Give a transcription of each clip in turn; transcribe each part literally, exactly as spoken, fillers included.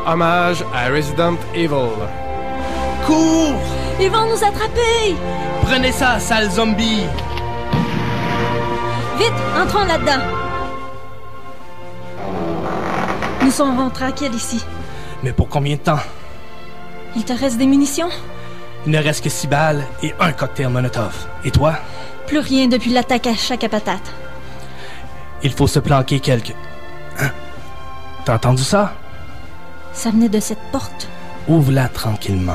hommage à Resident Evil. Cours! Ils vont nous attraper! Prenez ça, sale zombie! Vite, entrons là-dedans. Nous serons tranquilles ici. Mais pour combien de temps? Il te reste des munitions? Il ne reste que six balles et un cocktail Molotov. Et toi? Plus rien depuis l'attaque à chaque à patate. Il faut se planquer quelque... Hein? T'as entendu ça? Ça venait de cette porte. Ouvre-la tranquillement.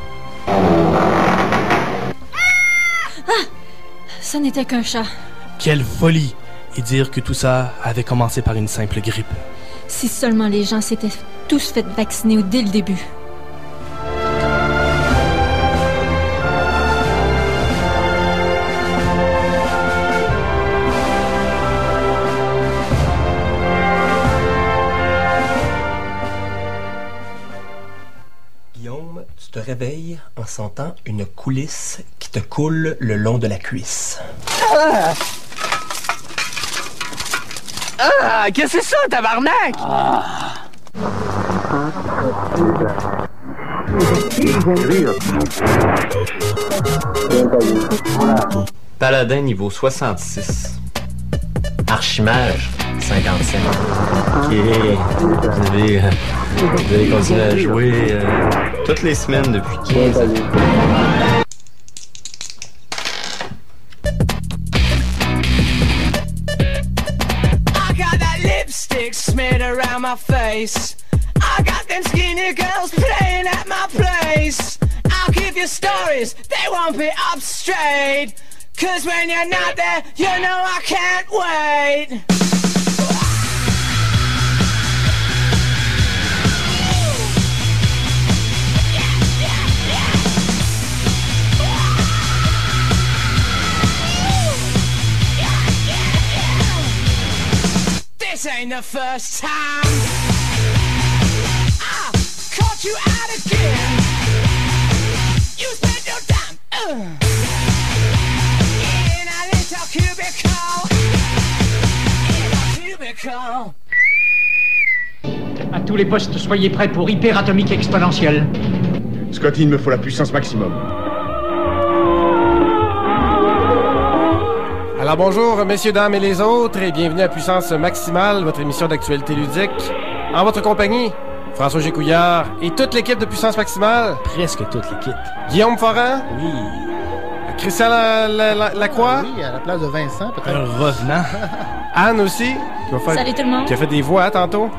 Ah! Ça n'était qu'un chat. Quelle folie! Et dire que tout ça avait commencé par une simple grippe. Si seulement les gens s'étaient tous fait vacciner dès le début. Guillaume, tu te réveilles en sentant une coulisse qui te coule le long de la cuisse. Ah! Ah! Qu'est-ce que c'est ça, tabarnak? Ah! Paladin niveau soixante-six. Archimage cinquante-cinq. Ok. Vous avez, euh, vous avez continué à jouer euh, toutes les semaines depuis quinze ans. Smeared around my face. I got them skinny girls playing at my place. I'll give you stories, they won't be up straight. Cause when you're not there, you know I can't wait. This ain't the first time I caught you out again. You spent your time uh, in a little cubicle. In a cubicle. À tous les postes, soyez prêts pour hyperatomique exponentielle. Scotty, il me faut la puissance maximum. Alors bonjour, messieurs, dames et les autres, et bienvenue à Puissance Maximale, votre émission d'actualité ludique. En votre compagnie, François Gécouillard et toute l'équipe de Puissance Maximale. Presque toute l'équipe. Guillaume Foran. Oui. Christian la, la, la, Lacroix. Oui, à la place de Vincent, peut-être. Un revenant. Anne aussi. Qui va faire, Salut tout le monde. Qui a fait des voix tantôt.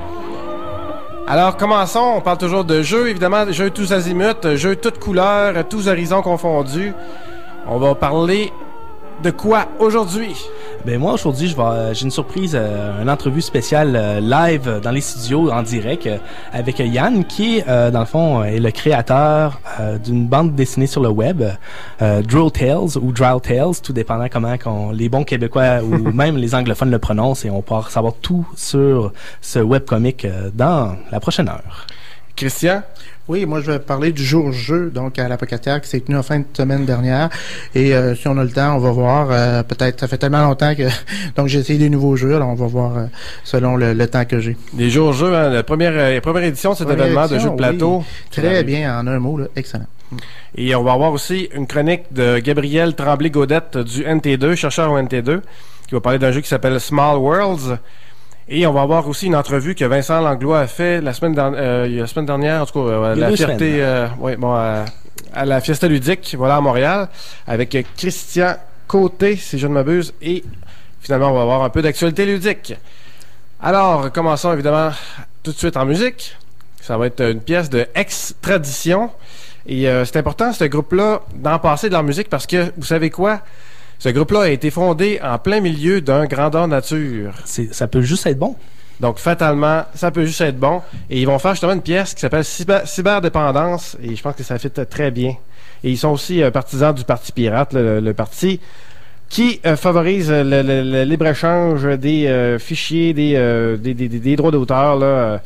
Alors, commençons. On parle toujours de jeux, évidemment, jeux tous azimuts, jeux toutes couleurs, tous horizons confondus. On va parler... de quoi aujourd'hui? Ben moi aujourd'hui je vais euh, j'ai une surprise, euh, une entrevue spéciale euh, live euh, dans les studios en direct euh, avec Yann qui euh, dans le fond est le créateur euh, d'une bande dessinée sur le web, euh, Drow Tales ou Drow Tales, tout dépendant comment qu'on, les bons Québécois ou même les anglophones le prononcent, et on pourra savoir tout sur ce webcomic euh, dans la prochaine heure. Christian? Oui, moi je vais parler du jour-jeu, donc à l'Apocataire, qui s'est tenu en fin de semaine dernière. Et euh, si on a le temps, on va voir, euh, peut-être, ça fait tellement longtemps que... donc j'ai essayé des nouveaux jeux, alors on va voir euh, selon le, le temps que j'ai. Des jours-jeux, hein, la première, euh, première édition de cet première événement édition, de jeux de plateau. Oui, très bien, en un mot, là, excellent. Et on va avoir aussi une chronique de Gabriel Tremblay-Gaudette du N T deux, chercheur au N T deux, qui va parler d'un jeu qui s'appelle Small Worlds. Et on va avoir aussi une entrevue que Vincent Langlois a fait la semaine, dernière, euh, la semaine dernière, en tout cas, euh, la fierté, euh, ouais, bon, euh, à la Fiesta Ludique, voilà, à Montréal, avec Christian Côté, si je ne m'abuse, et finalement, on va avoir un peu d'actualité ludique. Alors, commençons évidemment tout de suite en musique. Ça va être une pièce de Extradition. Et euh, c'est important, ce groupe-là, d'en passer de leur musique parce que, vous savez quoi? Ce groupe-là a été fondé en plein milieu d'un grandeur nature. C'est, ça peut juste être bon. Donc, fatalement, ça peut juste être bon. Et ils vont faire justement une pièce qui s'appelle Cyber, Cyberdépendance. Et je pense que ça fit très bien. Et ils sont aussi euh, partisans du Parti pirate, le, le parti qui euh, favorise le, le, le libre-échange des euh, fichiers, des, euh, des, des, des, des droits d'auteur, là. Euh,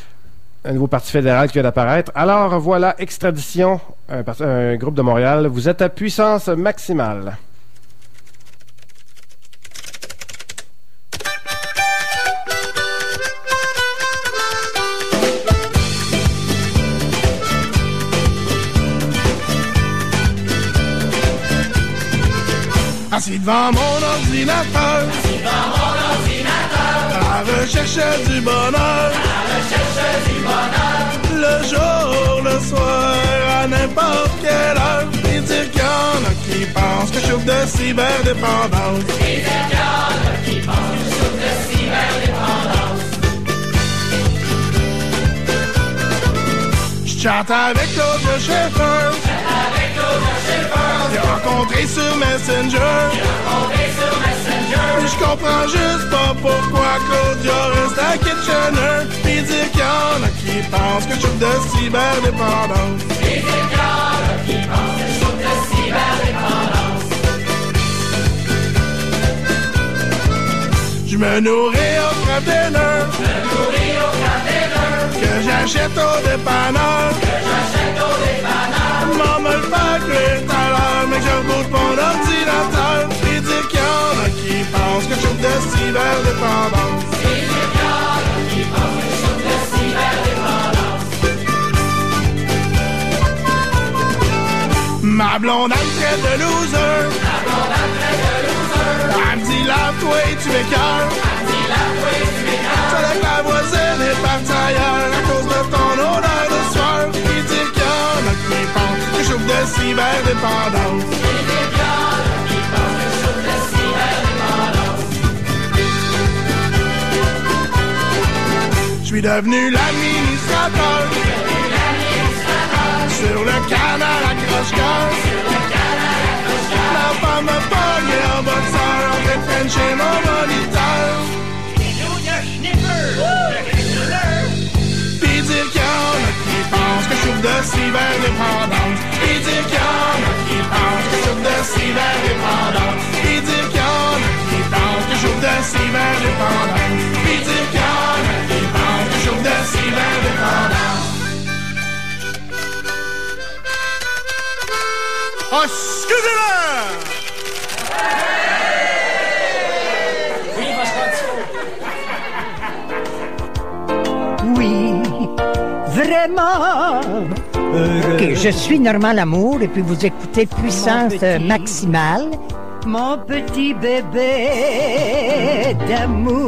un nouveau parti fédéral qui vient d'apparaître. Alors, voilà, Extradition, un, un groupe de Montréal. Vous êtes à puissance maximale. Assis devant mon ordinateur, assis devant mon ordinateur, à la recherche du bonheur, à la recherche du bonheur, le jour, le soir, à n'importe quelle heure, et dire qu'il y en a qui pensent que je souffre de cyberdépendance, et dire qu'il y en a qui pensent que je souffre de cyberdépendance. Je chatte avec Claudia Schiffer, j'ai rencontré sur Messenger, je comprends juste pas pourquoi Claudia reste à Kitchener, pis dire qu'il y en a qui pensent que je souffre de cyberdépendance, pis dire qu'il y en a qui pensent que je souffre de cyberdépendance. Je me nourris au craft dinner, je me nourris au craft dinner, que j'achète au dépanneur, que j'achète au dépanneur. Maman me le fait cuire tout à l'heure, mais que je reboot mon ordinateur, et dire qu'il y en a qui pensent que je souffre de cyberdépendance, et dire qu'il y en a qui pensent que je souffre de cyberdépendance. Ma blonde elle me traite de loser, ma blonde elle me traite de loser, elle me dit lave-toi et tu m'écoeures, elle me dit lave-toi et tu m'écoeures, c'est que la voisine est partie ailleurs à cause de ton odeur de sueur, et dire qu'il y en a qui pensent que je souffre de cyberdépendance, et dire qu'il y en a qui pensent que je souffre de cyberdépendance. Je suis devenu l'administrateur, sur le canal à croche-cœur, la femme me pogne en boxeur, en train de frencher mon moniteur, pis dire qu'il y en a qui pensent que je souffre de cyberdépendance, pis dire qu'il y en a qui pensent que je souffre de cyberdépendance, pis dire qu'il y en a qui pensent que je souffre de cyberdépendance, pis dire qu'il y en a qui pensent que je souffre de cyberdépendance. Oh, excusez-moi! Oui, vraiment heureux. Ok, je suis Normand Lamour et puis vous écoutez Puissance petit, Maximale. Mon petit bébé d'amour.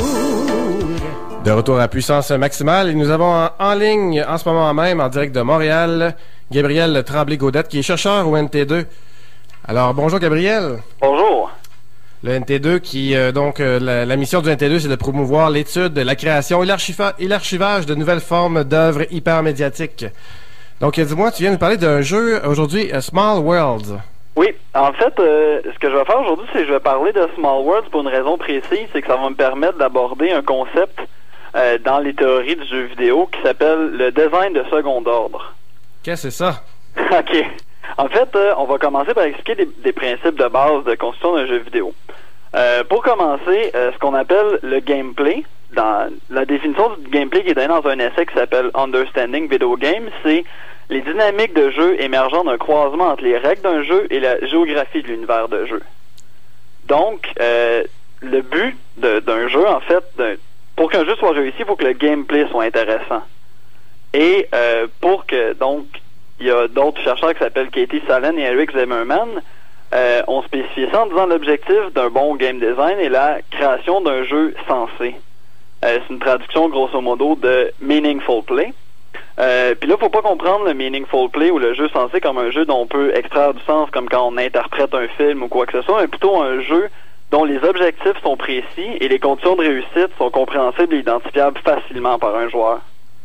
De retour à Puissance Maximale et nous avons en, en ligne en ce moment même, en direct de Montréal, Gabriel Tremblay-Gaudette qui est chercheur au N T deux. Alors bonjour Gabriel. Bonjour. Le N T deux qui, euh, donc, euh, la, la mission du N T deux, c'est de promouvoir l'étude, la création et, l'archiva- et l'archivage de nouvelles formes d'œuvres hypermédiatiques. Donc, euh, dis-moi, tu viens nous parler d'un jeu aujourd'hui, uh, Small Worlds. Oui, en fait, euh, ce que je vais faire aujourd'hui, c'est que je vais parler de Small Worlds pour une raison précise, c'est que ça va me permettre d'aborder un concept euh, dans les théories du jeu vidéo qui s'appelle le design de second ordre. Qu'est-ce que c'est ça? OK. En fait, euh, on va commencer par expliquer des, des principes de base de construction d'un jeu vidéo. Euh, pour commencer, euh, ce qu'on appelle le gameplay, dans la définition du gameplay qui est donnée dans un essai qui s'appelle Understanding Video Game, c'est les dynamiques de jeu émergeant d'un croisement entre les règles d'un jeu et la géographie de l'univers de jeu. Donc, euh, le but de, d'un jeu, en fait, d'un, pour qu'un jeu soit réussi, il faut que le gameplay soit intéressant. Et euh, pour que, donc, il y a d'autres chercheurs qui s'appellent Katie Salen et Eric Zimmerman, euh, ont spécifié ça en disant l'objectif d'un bon game design est la création d'un jeu sensé. Euh, c'est une traduction grosso modo de meaningful play. Euh, Puis là, faut pas comprendre le meaningful play ou le jeu sensé comme un jeu dont on peut extraire du sens, comme quand on interprète un film ou quoi que ce soit, mais plutôt un jeu dont les objectifs sont précis et les conditions de réussite sont compréhensibles et identifiables facilement par un joueur.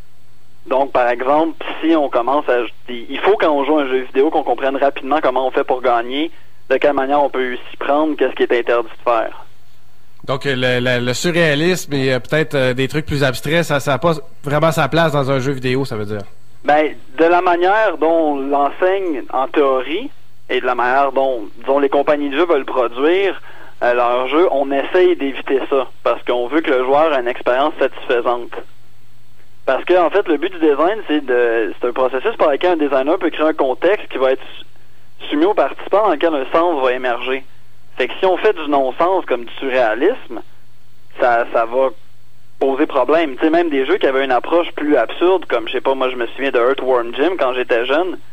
Donc, par exemple, si on commence à... Il faut, quand on joue à un jeu vidéo, qu'on comprenne rapidement comment on fait pour gagner, de quelle manière on peut s'y prendre, qu'est-ce qui est interdit de faire. Donc, le, le, le surréalisme et euh, peut-être euh, des trucs plus abstraits, ça n'a pas vraiment sa place dans un jeu vidéo, ça veut dire? Ben, de la manière dont on l'enseigne en théorie et de la manière dont, disons, les compagnies de jeux veulent produire euh, leur jeu, on essaye d'éviter ça, parce qu'on veut que le joueur ait une expérience satisfaisante. Parce que, en fait, le but du design, c'est de, c'est un processus par lequel un designer peut créer un contexte qui va être soumis aux participants dans lequel un sens va émerger. Fait que si on fait du non-sens comme du surréalisme, ça, ça va poser problème. Tu sais, même des jeux qui avaient une approche plus absurde, comme, je sais pas, moi, je me souviens de Earthworm Jim quand j'étais jeune.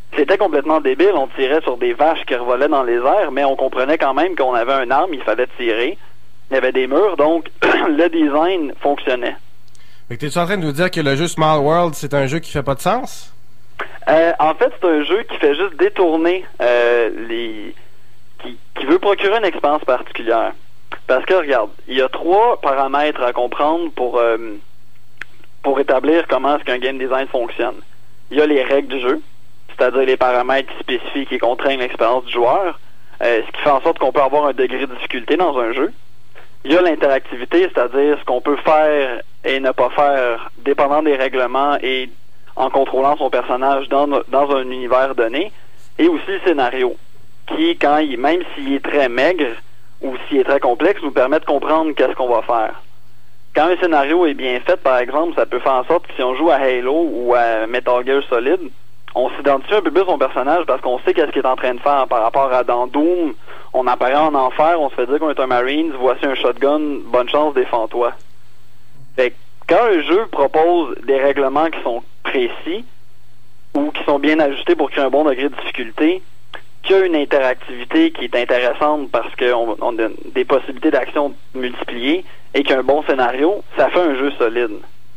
C'était complètement débile, on tirait sur des vaches qui revolaient dans les airs, mais on comprenait quand même qu'on avait un arme, il fallait tirer. Il y avait des murs, donc le design fonctionnait. Fait que t'es-tu en train de nous dire que le jeu Small World, c'est un jeu qui fait pas de sens? Euh, en fait, c'est un jeu qui fait juste détourner euh, les... Qui, qui veut procurer une expérience particulière. Parce que, regarde, il y a trois paramètres à comprendre pour, euh, pour établir comment est-ce qu'un game design fonctionne. Il y a les règles du jeu, c'est-à-dire les paramètres qui spécifient, qui contraignent l'expérience du joueur, euh, ce qui fait en sorte qu'on peut avoir un degré de difficulté dans un jeu. Il y a l'interactivité, c'est-à-dire ce qu'on peut faire et ne pas faire dépendant des règlements et en contrôlant son personnage dans, dans un univers donné. Et aussi le scénario, qui, quand il, même s'il est très maigre ou s'il est très complexe, nous permet de comprendre qu'est-ce qu'on va faire. Quand un scénario est bien fait, par exemple, ça peut faire en sorte que si on joue à Halo ou à Metal Gear Solid, on s'identifie un peu plus son personnage parce qu'on sait qu'est-ce qu'il est en train de faire par rapport à dans Doom. On apparaît en enfer, on se fait dire qu'on est un Marines, voici un shotgun, bonne chance, défends-toi. Fait que quand un jeu propose des règlements qui sont précis ou qui sont bien ajustés pour créer un bon degré de difficulté, qu'il y a une interactivité qui est intéressante parce qu'on on a des possibilités d'action multipliées et qu'il y a un bon scénario, ça fait un jeu solide.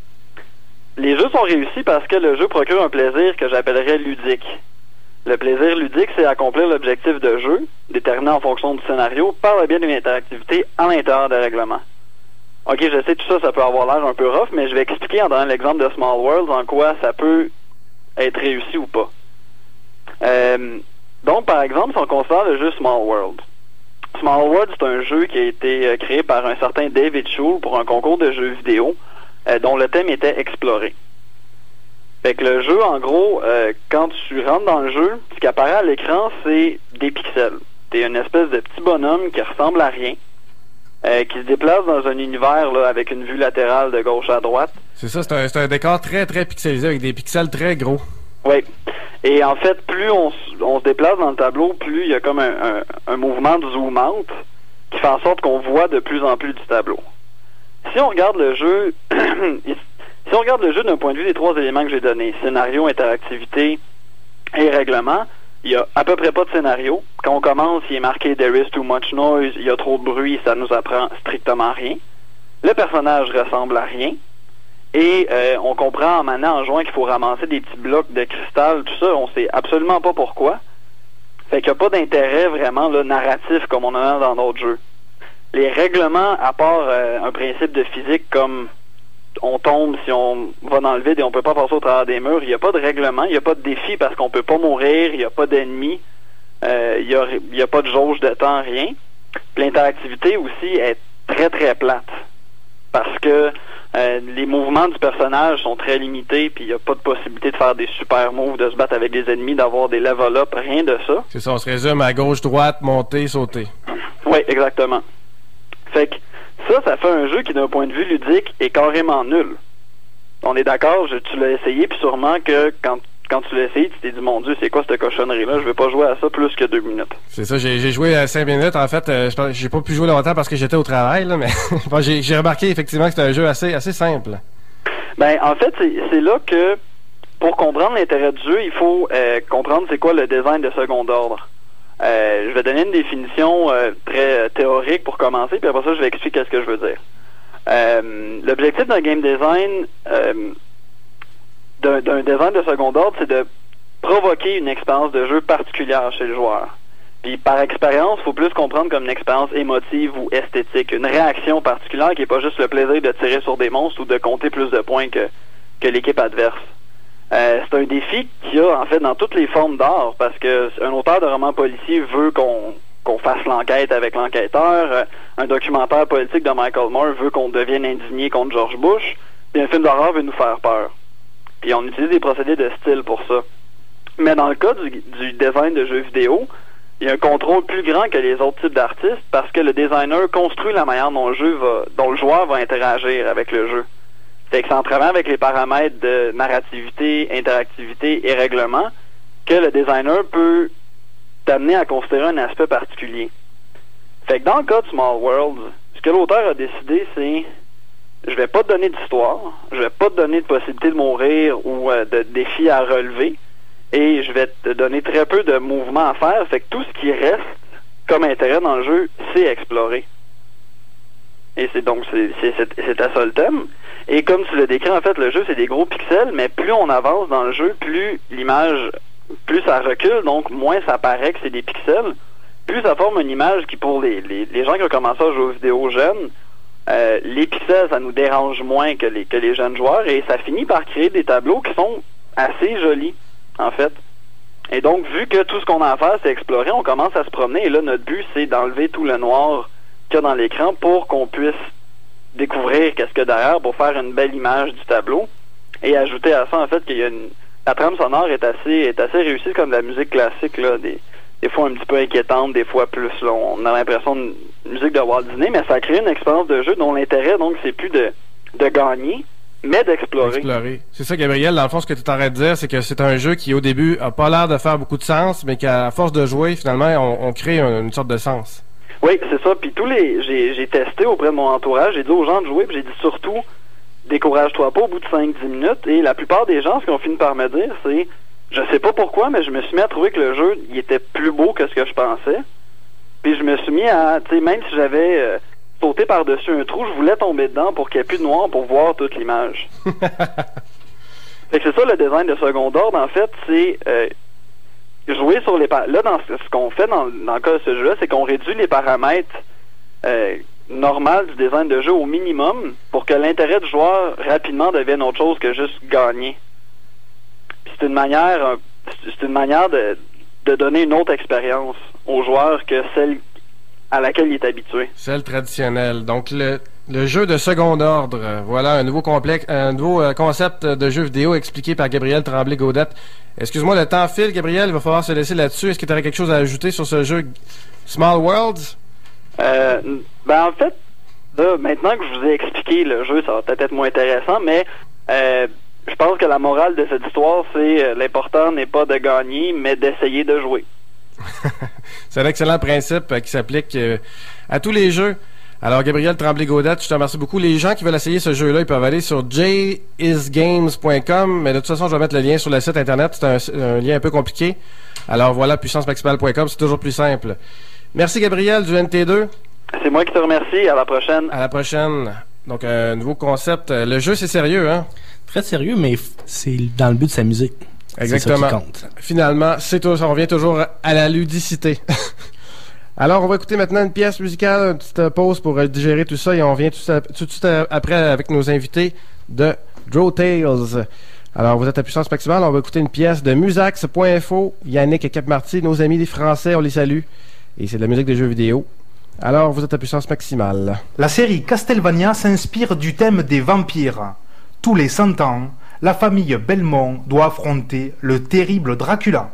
Les jeux sont réussis parce que le jeu procure un plaisir que j'appellerais ludique. Le plaisir ludique, c'est accomplir l'objectif de jeu, déterminé en fonction du scénario, par le biais d'une interactivité à l'intérieur des règlements. Ok, je sais, tout ça, ça peut avoir l'air un peu rough, mais je vais expliquer en donnant l'exemple de Small Worlds en quoi ça peut être réussi ou pas. Euh, donc, par exemple, si on considère le jeu Small World. Small World, c'est un jeu qui a été euh, créé par un certain David Schul pour un concours de jeux vidéo euh, dont le thème était explorer. Fait que le jeu, en gros, euh, quand tu rentres dans le jeu, ce qui apparaît à l'écran, c'est des pixels. T'es une espèce de petit bonhomme qui ressemble à rien, euh, qui se déplace dans un univers là, avec une vue latérale de gauche à droite. C'est ça, c'est un, c'est un décor très très pixelisé avec des pixels très gros. Oui. Et en fait, plus on, on se déplace dans le tableau, plus il y a comme un, un, un mouvement de zoom out qui fait en sorte qu'on voit de plus en plus du tableau. Si on regarde le jeu, si on regarde le jeu d'un point de vue des trois éléments que j'ai donnés, scénario, interactivité et règlement, il y a à peu près pas de scénario. Quand on commence, il est marqué « There is too much noise », il y a trop de bruit, ça nous apprend strictement rien. Le personnage ressemble à rien. Et euh, on comprend en manant, en jouant qu'il faut ramasser des petits blocs de cristal, tout ça, on sait absolument pas pourquoi. Fait qu'il n'y a pas d'intérêt vraiment là, narratif comme on en a dans d'autres jeux. Les règlements, à part euh, un principe de physique comme on tombe si on va dans le vide et on peut pas passer au travers des murs, il n'y a pas de règlement, il n'y a pas de défi parce qu'on peut pas mourir, il n'y a pas d'ennemis, euh, il n'y a, il y a pas de jauge de temps, rien. Puis l'interactivité aussi est très très plate parce que Euh, les mouvements du personnage sont très limités, puis il n'y a pas de possibilité de faire des super moves, de se battre avec des ennemis, d'avoir des level up, rien de ça. C'est ça, on se résume à gauche, droite, monter, sauter. Oui, exactement. Fait que ça, ça fait un jeu qui, d'un point de vue ludique, est carrément nul. On est d'accord, je, tu l'as essayé, puis sûrement que quand, quand tu l'as essayé, tu t'es dit, mon Dieu, c'est quoi cette cochonnerie-là? Je vais pas jouer à ça plus que deux minutes. C'est ça, j'ai, j'ai joué à cinq minutes. En fait, euh, j'ai pas pu jouer longtemps parce que j'étais au travail, là, mais bon, j'ai, j'ai remarqué effectivement que c'était un jeu assez, assez simple. Ben, en fait, c'est, c'est là que, pour comprendre l'intérêt du jeu, il faut euh, comprendre c'est quoi le design de second ordre. Euh, je vais donner une définition euh, très théorique pour commencer, puis après ça, je vais expliquer ce que je veux dire. Euh, l'objectif d'un game design... Euh, d'un, d'un design de second ordre, c'est de provoquer une expérience de jeu particulière chez le joueur. Puis par expérience, il faut plus comprendre comme une expérience émotive ou esthétique, une réaction particulière qui n'est pas juste le plaisir de tirer sur des monstres ou de compter plus de points que, que l'équipe adverse. Euh, c'est un défi qu'il y a en fait dans toutes les formes d'art, parce que un auteur de roman policier veut qu'on qu'on fasse l'enquête avec l'enquêteur, euh, un documentaire politique de Michael Moore veut qu'on devienne indigné contre George Bush, puis un film d'horreur veut nous faire peur. Puis on utilise des procédés de style pour ça. Mais dans le cas du, du design de jeux vidéo, il y a un contrôle plus grand que les autres types d'artistes parce que le designer construit la manière dont le jeu va, dont le joueur va interagir avec le jeu. C'est que c'est en travaillant avec les paramètres de narrativité, interactivité et règlement que le designer peut t'amener à considérer un aspect particulier. Fait que dans le cas de Small World, ce que l'auteur a décidé, c'est je vais pas te donner d'histoire, je vais pas te donner de possibilité de mourir ou euh, de défis à relever, et je vais te donner très peu de mouvements à faire. Fait que tout ce qui reste comme intérêt dans le jeu, c'est explorer. Et c'est donc, c'est, c'est, c'est, c'est à ça le thème. Et comme tu l'as décrit, en fait, le jeu, c'est des gros pixels, mais plus on avance dans le jeu, plus l'image, plus ça recule, donc moins ça paraît que c'est des pixels. Plus ça forme une image qui, pour les, les, les gens qui ont commencé à jouer aux vidéos jeunes, euh, les pixels, ça nous dérange moins que les, que les jeunes joueurs, et ça finit par créer des tableaux qui sont assez jolis, en fait. Et donc, vu que tout ce qu'on a à faire, c'est explorer, on commence à se promener, et là, notre but, c'est d'enlever tout le noir qu'il y a dans l'écran pour qu'on puisse découvrir qu'est-ce qu'il y a derrière, pour faire une belle image du tableau, et ajouter à ça, en fait, qu'il y a une... La trame sonore est assez, est assez réussie, comme de la musique classique, là, des... des fois un petit peu inquiétante, des fois plus, là, on a l'impression de musique de Walt Disney, mais ça crée une expérience de jeu dont l'intérêt, donc, c'est plus de, de gagner, mais d'explorer. Explorer. C'est ça, Gabriel, dans le fond, ce que tu t'arrêtes de dire, c'est que c'est un jeu qui, au début, a pas l'air de faire beaucoup de sens, mais qu'à force de jouer, finalement, on, on crée une, une sorte de sens. Oui, c'est ça, puis tous les, j'ai, j'ai testé auprès de mon entourage, j'ai dit aux gens de jouer, puis j'ai dit surtout, décourage-toi pas au bout de cinq dix minutes, et la plupart des gens, ce qu'ils ont fini par me dire, c'est, je sais pas pourquoi, mais je me suis mis à trouver que le jeu, il était plus beau que ce que je pensais. Puis je me suis mis à, tu sais, même si j'avais euh, sauté par-dessus un trou, je voulais tomber dedans pour qu'il n'y ait plus de noir pour voir toute l'image. Fait que c'est ça le design de second ordre, en fait, c'est euh, jouer sur les paramètres. Là, dans ce, ce qu'on fait dans, dans le cas de ce jeu-là, c'est qu'on réduit les paramètres euh, normaux du design de jeu au minimum pour que l'intérêt du joueur rapidement devienne autre chose que juste gagner. C'est une manière, c'est une manière de, de donner une autre expérience aux joueurs que celle à laquelle il est habitué. Celle traditionnelle. Donc le, le jeu de second ordre. Voilà un nouveau complexe, un nouveau euh, concept de jeu vidéo expliqué par Gabriel Tremblay-Gaudette. Excuse-moi, le temps file, Gabriel. Il va falloir se laisser là-dessus. Est-ce que tu aurais quelque chose à ajouter sur ce jeu Small Worlds? Euh, ben en fait, là, maintenant que je vous ai expliqué le jeu, ça va peut-être être moins intéressant, mais euh, je pense que la morale de cette histoire, c'est euh, l'important n'est pas de gagner, mais d'essayer de jouer. C'est un excellent principe euh, qui s'applique euh, à tous les jeux. Alors, Gabriel Tremblay-Gaudette, je te remercie beaucoup. Les gens qui veulent essayer ce jeu-là, ils peuvent aller sur j is games point com, mais de toute façon, je vais mettre le lien sur le site Internet. C'est un, un lien un peu compliqué. Alors voilà, puissance maximale point com, c'est toujours plus simple. Merci, Gabriel, du N T deux. C'est moi qui te remercie. À la prochaine. À la prochaine. Donc, un nouveau concept. Le jeu, c'est sérieux, hein? Très sérieux, mais c'est dans le but de s'amuser. Exactement. C'est ça qui compte. Finalement, c'est tout, on revient toujours à la ludicité. Alors, on va écouter maintenant une pièce musicale, une petite pause pour digérer tout ça, et on revient tout, ça, tout de suite après avec nos invités de Draw Tales. Alors, vous êtes à puissance maximale, on va écouter une pièce de musax point info, Yannick et Cap-Marty, nos amis des Français, on les salue, et c'est de la musique des jeux vidéo. Alors, vous êtes à puissance maximale. La série Castlevania s'inspire du thème des vampires. Tous les cent ans, la famille Belmont doit affronter le terrible Dracula.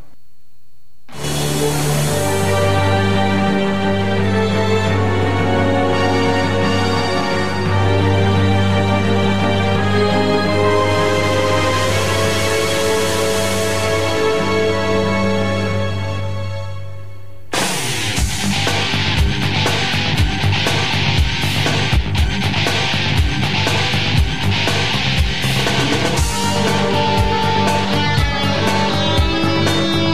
Thank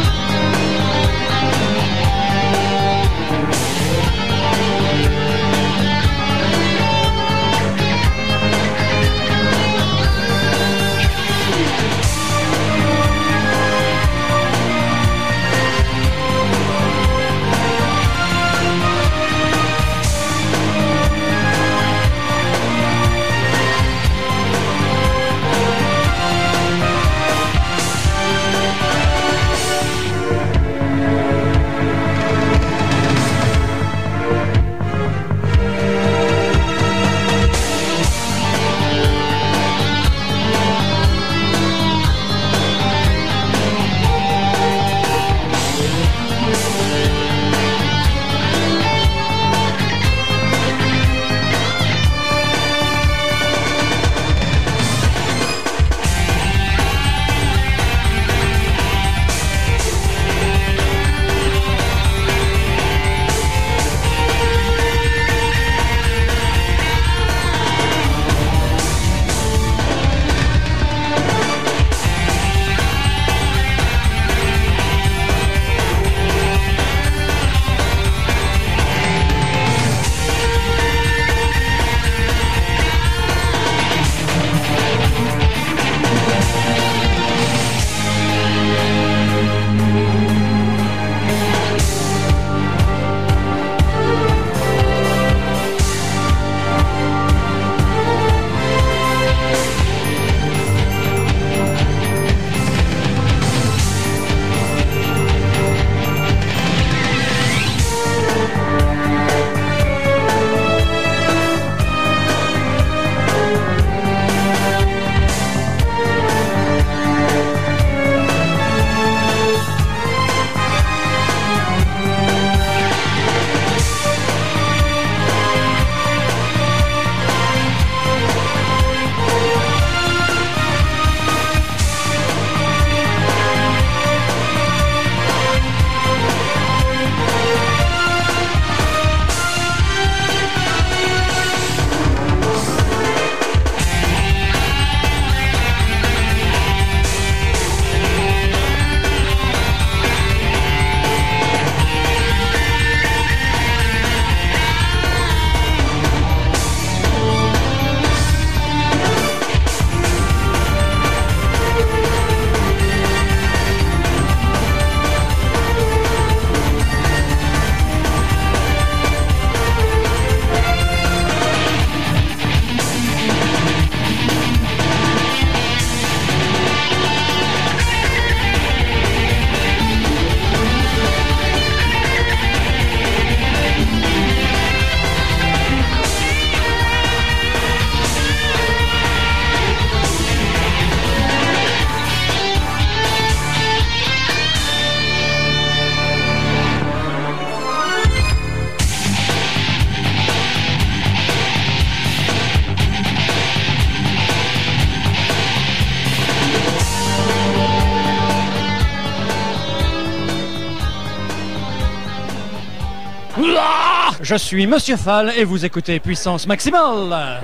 je suis Monsieur Fall et vous écoutez Puissance Maximale.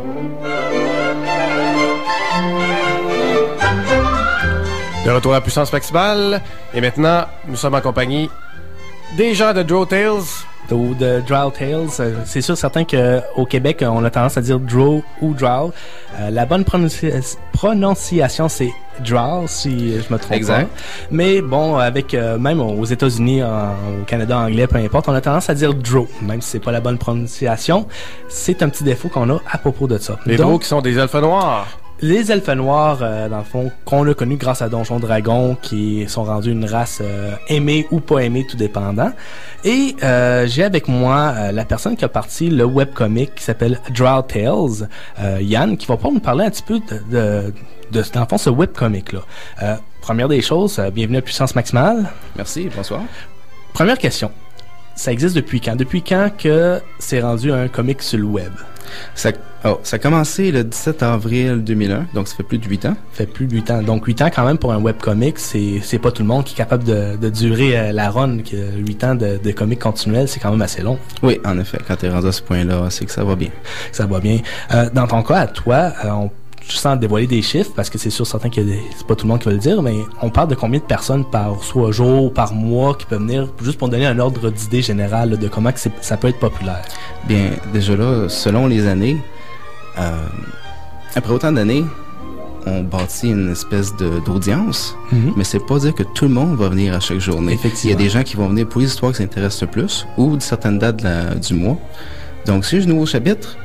De retour à Puissance Maximale. Et maintenant, nous sommes en compagnie des gens de Drow Tales. Ou de Drow Tales. C'est sûr, certain qu'au Québec, on a tendance à dire Drow ou Drow. Euh, la bonne prononci- prononciation, c'est Drow, si je me trompe exact. pas. Mais bon, avec euh, même aux États-Unis, en, au Canada anglais, peu importe, on a tendance à dire Drow, même si c'est pas la bonne prononciation. C'est un petit défaut qu'on a à propos de ça. Les Donc, Drow qui sont des elfes noirs. Les elfes noirs, euh, dans le fond, qu'on a connus grâce à Donjon Dragon, qui sont rendus une race euh, aimée ou pas aimée, tout dépendant. Et euh, j'ai avec moi euh, la personne qui a parti le webcomic qui s'appelle Drow Tales, euh, Yann, qui va pouvoir nous parler un petit peu de, de, de dans le fond, ce webcomic-là. Euh, première des choses, euh, bienvenue à Puissance Maximale. Merci, bonsoir. Première question. Ça existe depuis quand? Depuis quand que c'est rendu un comic sur le web? Ça, oh, ça a commencé le dix-sept avril deux mille un, donc ça fait plus de huit ans. Ça fait plus de huit ans. Donc huit ans quand même pour un webcomic, c'est c'est pas tout le monde qui est capable de, de durer euh, la run. Que huit ans de, de comic continuel, c'est quand même assez long. Oui, en effet. Quand t'es rendu à ce point-là, c'est que ça va bien. Ça va bien. Euh, dans ton cas, à toi, euh, on sans dévoiler des chiffres, parce que c'est sûr certain que c'est pas tout le monde qui va le dire, mais on parle de combien de personnes par soit jour ou par mois qui peuvent venir, juste pour donner un ordre d'idée générale là, de comment que c'est, ça peut être populaire. Bien, déjà là, selon les années, euh, après autant d'années, on bâtit une espèce de, d'audience, mm-hmm. mais c'est pas dire que tout le monde va venir à chaque journée. Il y a des gens qui vont venir pour les histoires qui s'intéressent le plus, ou de certaines dates de la, du mois. Donc, si j'ai un nouveau chapitre,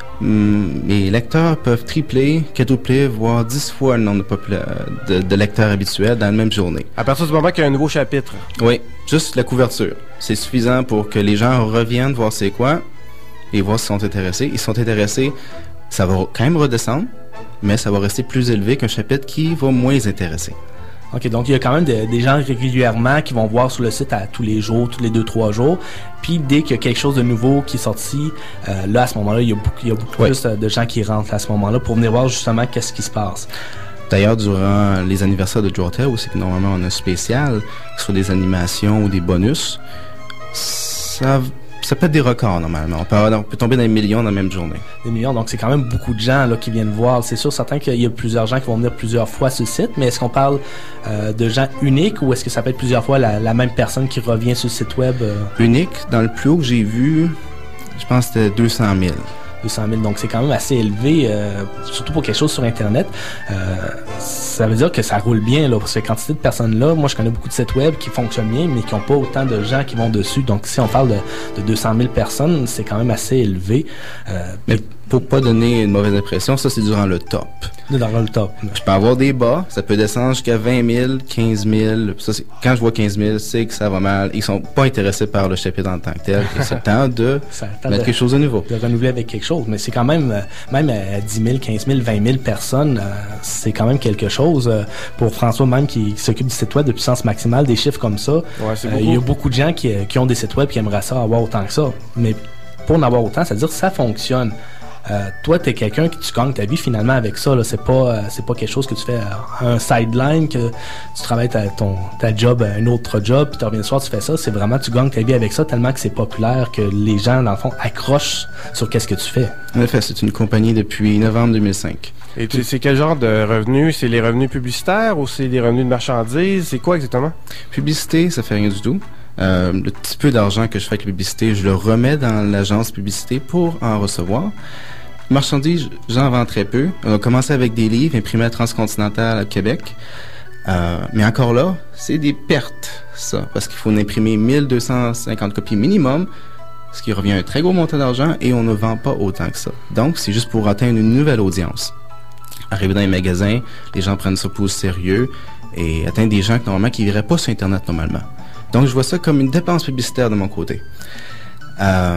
les lecteurs peuvent tripler, quadrupler, voire dix fois le nombre de, popula- de, de lecteurs habituels dans la même journée. À partir du moment qu'il y a un nouveau chapitre. Oui, juste la couverture. C'est suffisant pour que les gens reviennent voir c'est quoi et voir s'ils sont intéressés. Ils sont intéressés, ça va quand même redescendre, mais ça va rester plus élevé qu'un chapitre qui va moins les intéresser. OK, donc il y a quand même de, des gens régulièrement qui vont voir sur le site à tous les jours, tous les deux, trois jours. Puis dès qu'il y a quelque chose de nouveau qui est sorti, euh, là, à ce moment-là, il y a beaucoup, il y a beaucoup ouais. plus de gens qui rentrent à ce moment-là pour venir voir justement qu'est-ce qui se passe. D'ailleurs, durant les anniversaires de Drow Tales, où c'est que normalement on a un spécial, soit des animations ou des bonus, ça... Ça peut être des records, normalement. On peut, avoir, on peut tomber dans les millions dans la même journée. Des millions, donc c'est quand même beaucoup de gens là, qui viennent voir. C'est sûr, certain qu'il y a plusieurs gens qui vont venir plusieurs fois sur le site, mais est-ce qu'on parle euh, de gens uniques ou est-ce que ça peut être plusieurs fois la, la même personne qui revient sur le site web? Euh... Unique, dans le plus haut que j'ai vu, je pense que c'était deux cent mille. deux cent mille, donc c'est quand même assez élevé, euh, surtout pour quelque chose sur Internet. Euh, ça veut dire que ça roule bien, là, parce que la quantité de personnes-là, moi je connais beaucoup de sites web qui fonctionnent bien, mais qui n'ont pas autant de gens qui vont dessus. Donc si on parle de, de deux cent mille personnes, c'est quand même assez élevé. Euh, mais pour pas donner une mauvaise impression, ça c'est durant le top. Durant le top. Je peux avoir des bas, ça peut descendre jusqu'à vingt mille, quinze mille. Ça, c'est, quand je vois quinze mille, c'est que ça va mal. Ils sont pas intéressés par le chapitre en tant que tel. C'est le temps de temps mettre de, quelque chose de nouveau. De renouveler avec quelque chose. Mais c'est quand même, même à dix mille, quinze mille, vingt mille personnes, euh, c'est quand même quelque chose. Euh, pour François même qui, qui s'occupe du site web de Puissance Maximale, des chiffres comme ça. Ouais, c'est euh, il y a beaucoup de gens qui, qui ont des sites web qui aimeraient ça avoir autant que ça. Mais pour en avoir autant, ça veut dire que ça fonctionne. Euh, toi, t'es quelqu'un qui tu gagnes ta vie finalement avec ça. Là. C'est pas, euh, c'est pas quelque chose que tu fais euh, un sideline, que tu travailles ta, ton, ta job, un autre job, puis tu reviens le soir, tu fais ça. C'est vraiment, tu gagnes ta vie avec ça tellement que c'est populaire que les gens, dans le fond, accrochent sur qu'est-ce que tu fais. En effet, c'est une compagnie depuis novembre deux mille cinq. Et tu, c'est quel genre de revenus? C'est les revenus publicitaires ou c'est les revenus de marchandises? C'est quoi exactement? Publicité, ça fait rien du tout. Euh, le petit peu d'argent que je fais avec la publicité, je le remets dans l'agence publicité pour en recevoir. Marchandises, j'en vends très peu. On a commencé avec des livres imprimés à Transcontinental à Québec. Euh, mais encore là, c'est des pertes, ça. Parce qu'il faut en imprimer mille deux cent cinquante copies minimum, ce qui revient à un très gros montant d'argent, et on ne vend pas autant que ça. Donc, c'est juste pour atteindre une nouvelle audience. Arriver dans les magasins, les gens prennent ça pour sérieux, et atteindre des gens qui, normalement, qui n'iraient pas sur Internet normalement. Donc, je vois ça comme une dépense publicitaire de mon côté. Euh...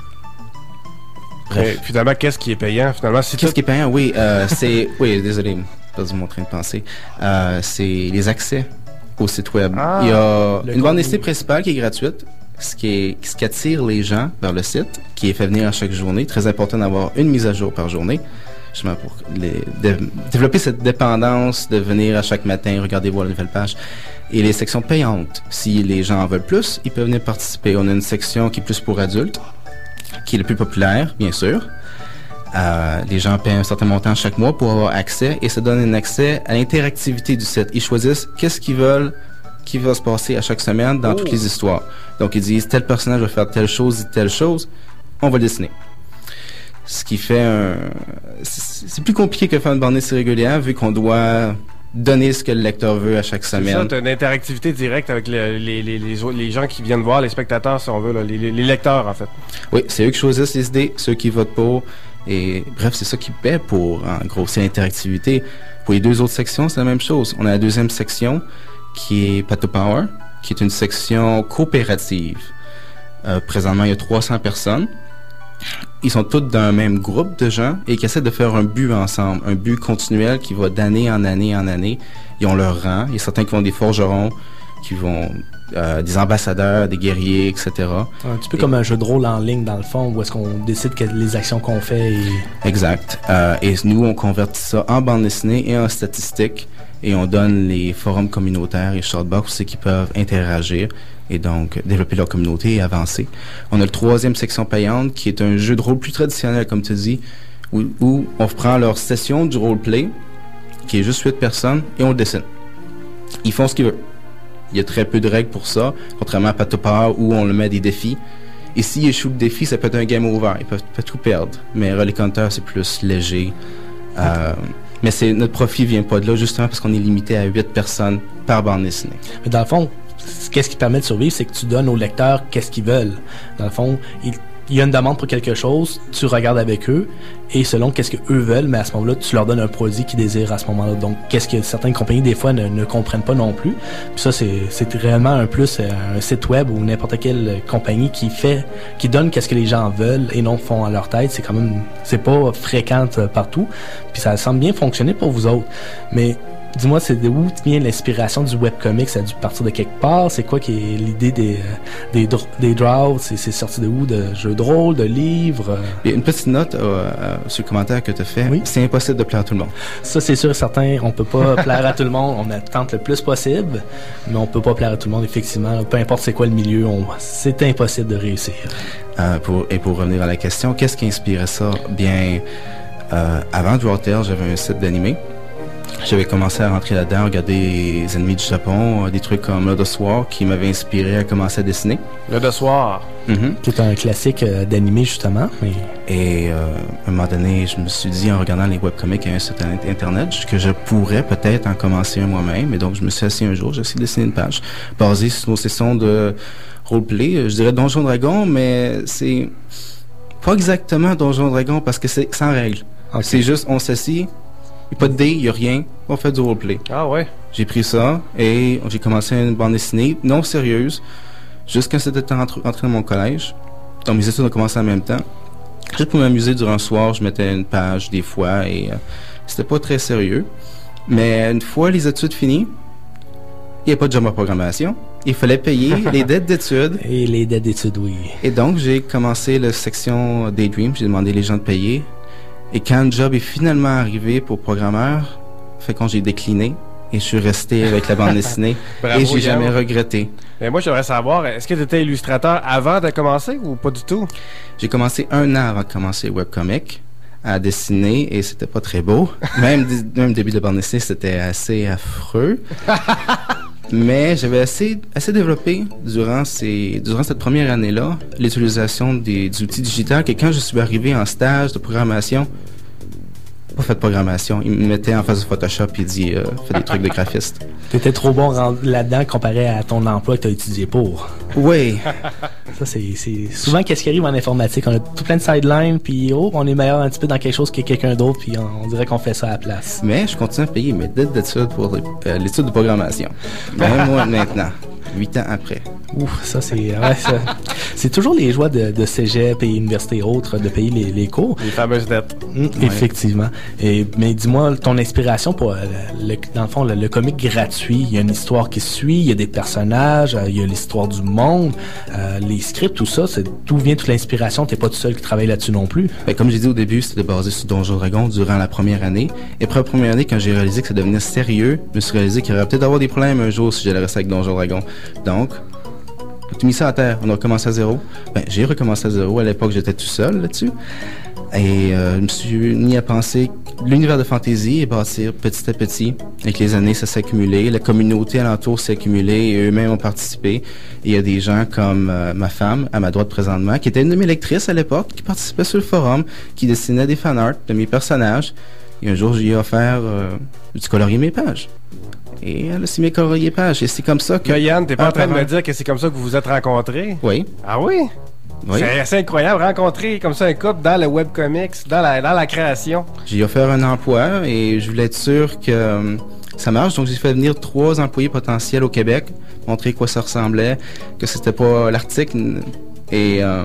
Bref. Et finalement, qu'est-ce qui est payant? Finalement, c'est qu'est-ce tout... qui est payant? Oui, euh, c'est... Oui, désolé, j'ai perdu mon train de pensée. Euh, c'est les accès au site web. Ah, il y a une bande dessinée principale qui est gratuite, ce qui, est, ce qui attire les gens vers le site, qui est fait venir à chaque journée. Très important d'avoir une mise à jour par journée, justement pour les, de, développer cette dépendance de venir à chaque matin, regarder, voir la nouvelle page. Et les sections payantes, si les gens en veulent plus, ils peuvent venir participer. On a une section qui est plus pour adultes, qui est le plus populaire, bien sûr. Euh, les gens paient un certain montant chaque mois pour avoir accès et ça donne un accès à l'interactivité du site. Ils choisissent qu'est-ce qu'ils veulent, qui va se passer à chaque semaine dans oh. toutes les histoires. Donc ils disent tel personnage va faire telle chose et telle chose, on va le dessiner. Ce qui fait un... C'est plus compliqué que faire une bande dessinée régulière vu qu'on doit donner ce que le lecteur veut à chaque semaine. C'est ça, t'as une interactivité directe avec le, les, les, les, les gens qui viennent voir, les spectateurs si on veut, là, les, les lecteurs en fait. Oui, c'est eux qui choisissent les idées, ceux qui votent pour. Et bref, c'est ça qui paie pour, en gros, c'est l'interactivité. Pour les deux autres sections, c'est la même chose. On a la deuxième section qui est Pato Power, qui est une section coopérative. Euh, présentement, il y a trois cents personnes. Ils sont tous d'un même groupe de gens et qui essaient de faire un but ensemble, un but continuel qui va d'année en année en année. Ils ont leur rang. Il y a certains qui vont des forgerons, qui vont euh, des ambassadeurs, des guerriers, et cetera. Un petit peu et, comme un jeu de rôle en ligne, dans le fond, où est-ce qu'on décide que les actions qu'on fait. Et... Exact. Euh, et nous, on convertit ça en bande dessinée et en statistiques. Et on donne les forums communautaires et shortbox aussi qui peuvent interagir et donc développer leur communauté et avancer. On a le troisième section payante qui est un jeu de rôle plus traditionnel, comme tu dis, où, où on prend leur session du roleplay, qui est juste huit personnes, et on le dessine. Ils font ce qu'ils veulent. Il y a très peu de règles pour ça, contrairement à Pato Power où on le met des défis. Et s'ils échouent le défi, ça peut être un game over. Ils peuvent, peuvent tout perdre. Mais Relay Counter, c'est plus léger. Euh, mais c'est, notre profit vient pas de là, justement parce qu'on est limité à huit personnes par bande dessinée. Mais dans le fond, qu'est-ce qui permet de survivre, c'est que tu donnes aux lecteurs qu'est-ce qu'ils veulent. Dans le fond, ils il y a une demande pour quelque chose, tu regardes avec eux, et selon qu'est-ce qu'eux veulent, mais à ce moment-là, tu leur donnes un produit qu'ils désirent à ce moment-là. Donc, qu'est-ce que certaines compagnies, des fois, ne, ne comprennent pas non plus. Puis ça, c'est, c'est réellement un plus, un site web ou n'importe quelle compagnie qui fait, qui donne qu'est-ce que les gens veulent et non font à leur tête. C'est quand même, c'est pas fréquent partout. Puis ça semble bien fonctionner pour vous autres. Mais, dis-moi, c'est de où vient l'inspiration du webcomic? Ça a dû partir de quelque part? C'est quoi qui est l'idée des, des, des draws? C'est, c'est sorti de où? De jeux de rôle, de livres? Il y a une petite note euh, euh, sur le commentaire que tu as fait. Oui? C'est impossible de plaire à tout le monde. Ça, c'est sûr et certain. On peut pas plaire à tout le monde. On tente le plus possible, mais on peut pas plaire à tout le monde, effectivement. Peu importe c'est quoi le milieu, on, c'est impossible de réussir. Euh, pour, et pour revenir à la question, qu'est-ce qui inspirait ça? Bien, euh, avant Draw Tales, j'avais un site d'animé. J'avais commencé à rentrer là-dedans, regarder les ennemis du Japon, des trucs comme Lord of War qui m'avaient inspiré à commencer à dessiner. Lord of War. Mm-hmm. Qui est un classique euh, d'animé, justement. Mais... Et euh, à un moment donné, je me suis dit, en regardant les webcomics et un site internet, que je pourrais peut-être en commencer un moi-même. Et donc, je me suis assis un jour, j'ai essayé de dessiner une page basée sur nos sessions de roleplay. Je dirais Donjon Dragon, mais c'est pas exactement Donjon Dragon parce que c'est sans règles. Okay. C'est juste, on s'assit. Il n'y a pas de dés, il n'y a rien. On fait du roleplay. Ah ouais? J'ai pris ça et j'ai commencé une bande dessinée non sérieuse jusqu'à ce temps entré dans mon collège. Donc mes études ont commencé en même temps. Juste pour m'amuser durant le soir, je mettais une page des fois et euh, c'était pas très sérieux. Mais une fois les études finies, il n'y a pas de job en programmation. Il fallait payer les dettes d'études. Et les dettes d'études, oui. Et donc j'ai commencé la section Daydream. J'ai demandé les gens de payer. Et quand le job est finalement arrivé pour programmeur, fait quand j'ai décliné et je suis resté avec la bande dessinée. Bravo, et j'ai jamais regretté. Mais moi, j'aimerais savoir, est-ce que tu étais illustrateur avant de commencer ou pas du tout? J'ai commencé un an avant de commencer webcomic à dessiner et c'était pas très beau. Même, même début de bande dessinée, c'était assez affreux. Mais j'avais assez, assez développé durant, ces, durant cette première année-là l'utilisation des, des outils digitaux que quand je suis arrivé en stage de programmation, pas fait de programmation, il me mettait en face de Photoshop et il dit euh, fais des trucs de graphiste. T'étais trop bon là-dedans comparé à ton emploi que t'as étudié pour. Oui. Ça, c'est, c'est souvent qu'est-ce qui arrive en informatique. On a tout plein de sidelines, puis oh, on est meilleur un petit peu dans quelque chose que quelqu'un d'autre, puis on, on dirait qu'on fait ça à la place. Mais je continue à payer mes dettes d'études pour euh, l'étude de programmation. Même moi maintenant. Huit ans après. Ouf, ça c'est... Ouais, ça, c'est toujours les joies de, de cégep et université et autres de payer les, les cours. Les fameuses dettes. Mmh, ouais. Effectivement. Et, mais dis-moi, ton inspiration pour, le, dans le fond, le, le comic gratuit, il y a une histoire qui suit, il y a des personnages, il y a l'histoire du monde, euh, les scripts, tout ça, c'est, d'où vient toute l'inspiration? T'es pas tout seul qui travaille là-dessus non plus. Ben, comme j'ai dit au début, c'était basé sur Donjon Dragon durant la première année. Et après la première année, quand j'ai réalisé que ça devenait sérieux, je me suis réalisé qu'il y aurait peut-être avoir des problèmes un jour si j'allais rester avec Donjon Dragon. Donc, tout mis ça à terre. On a recommencé à zéro. Ben, j'ai recommencé à zéro. À l'époque, j'étais tout seul là-dessus. Et euh, je me suis mis à penser l'univers de fantasy et bâtir petit à petit. Avec les années, ça s'est accumulé. La communauté alentour s'est accumulée et eux-mêmes ont participé. Et il y a des gens comme euh, ma femme, à ma droite présentement, qui était une de mes lectrices à l'époque, qui participait sur le forum, qui dessinait des fanarts de mes personnages. Et un jour, j'ai offert euh, du colorier mes pages. Et elle a aussi mes colorier pages. Et c'est comme ça que... Mais Yann, t'es pas en train de me dire que c'est comme ça que vous vous êtes rencontrés? Oui. Ah oui? Oui. C'est assez incroyable, rencontrer comme ça un couple dans le webcomics, dans la, dans la création. J'ai offert un emploi et je voulais être sûr que euh, ça marche. Donc, j'ai fait venir trois employés potentiels au Québec, montrer quoi ça ressemblait, que c'était pas l'Arctique. Et euh,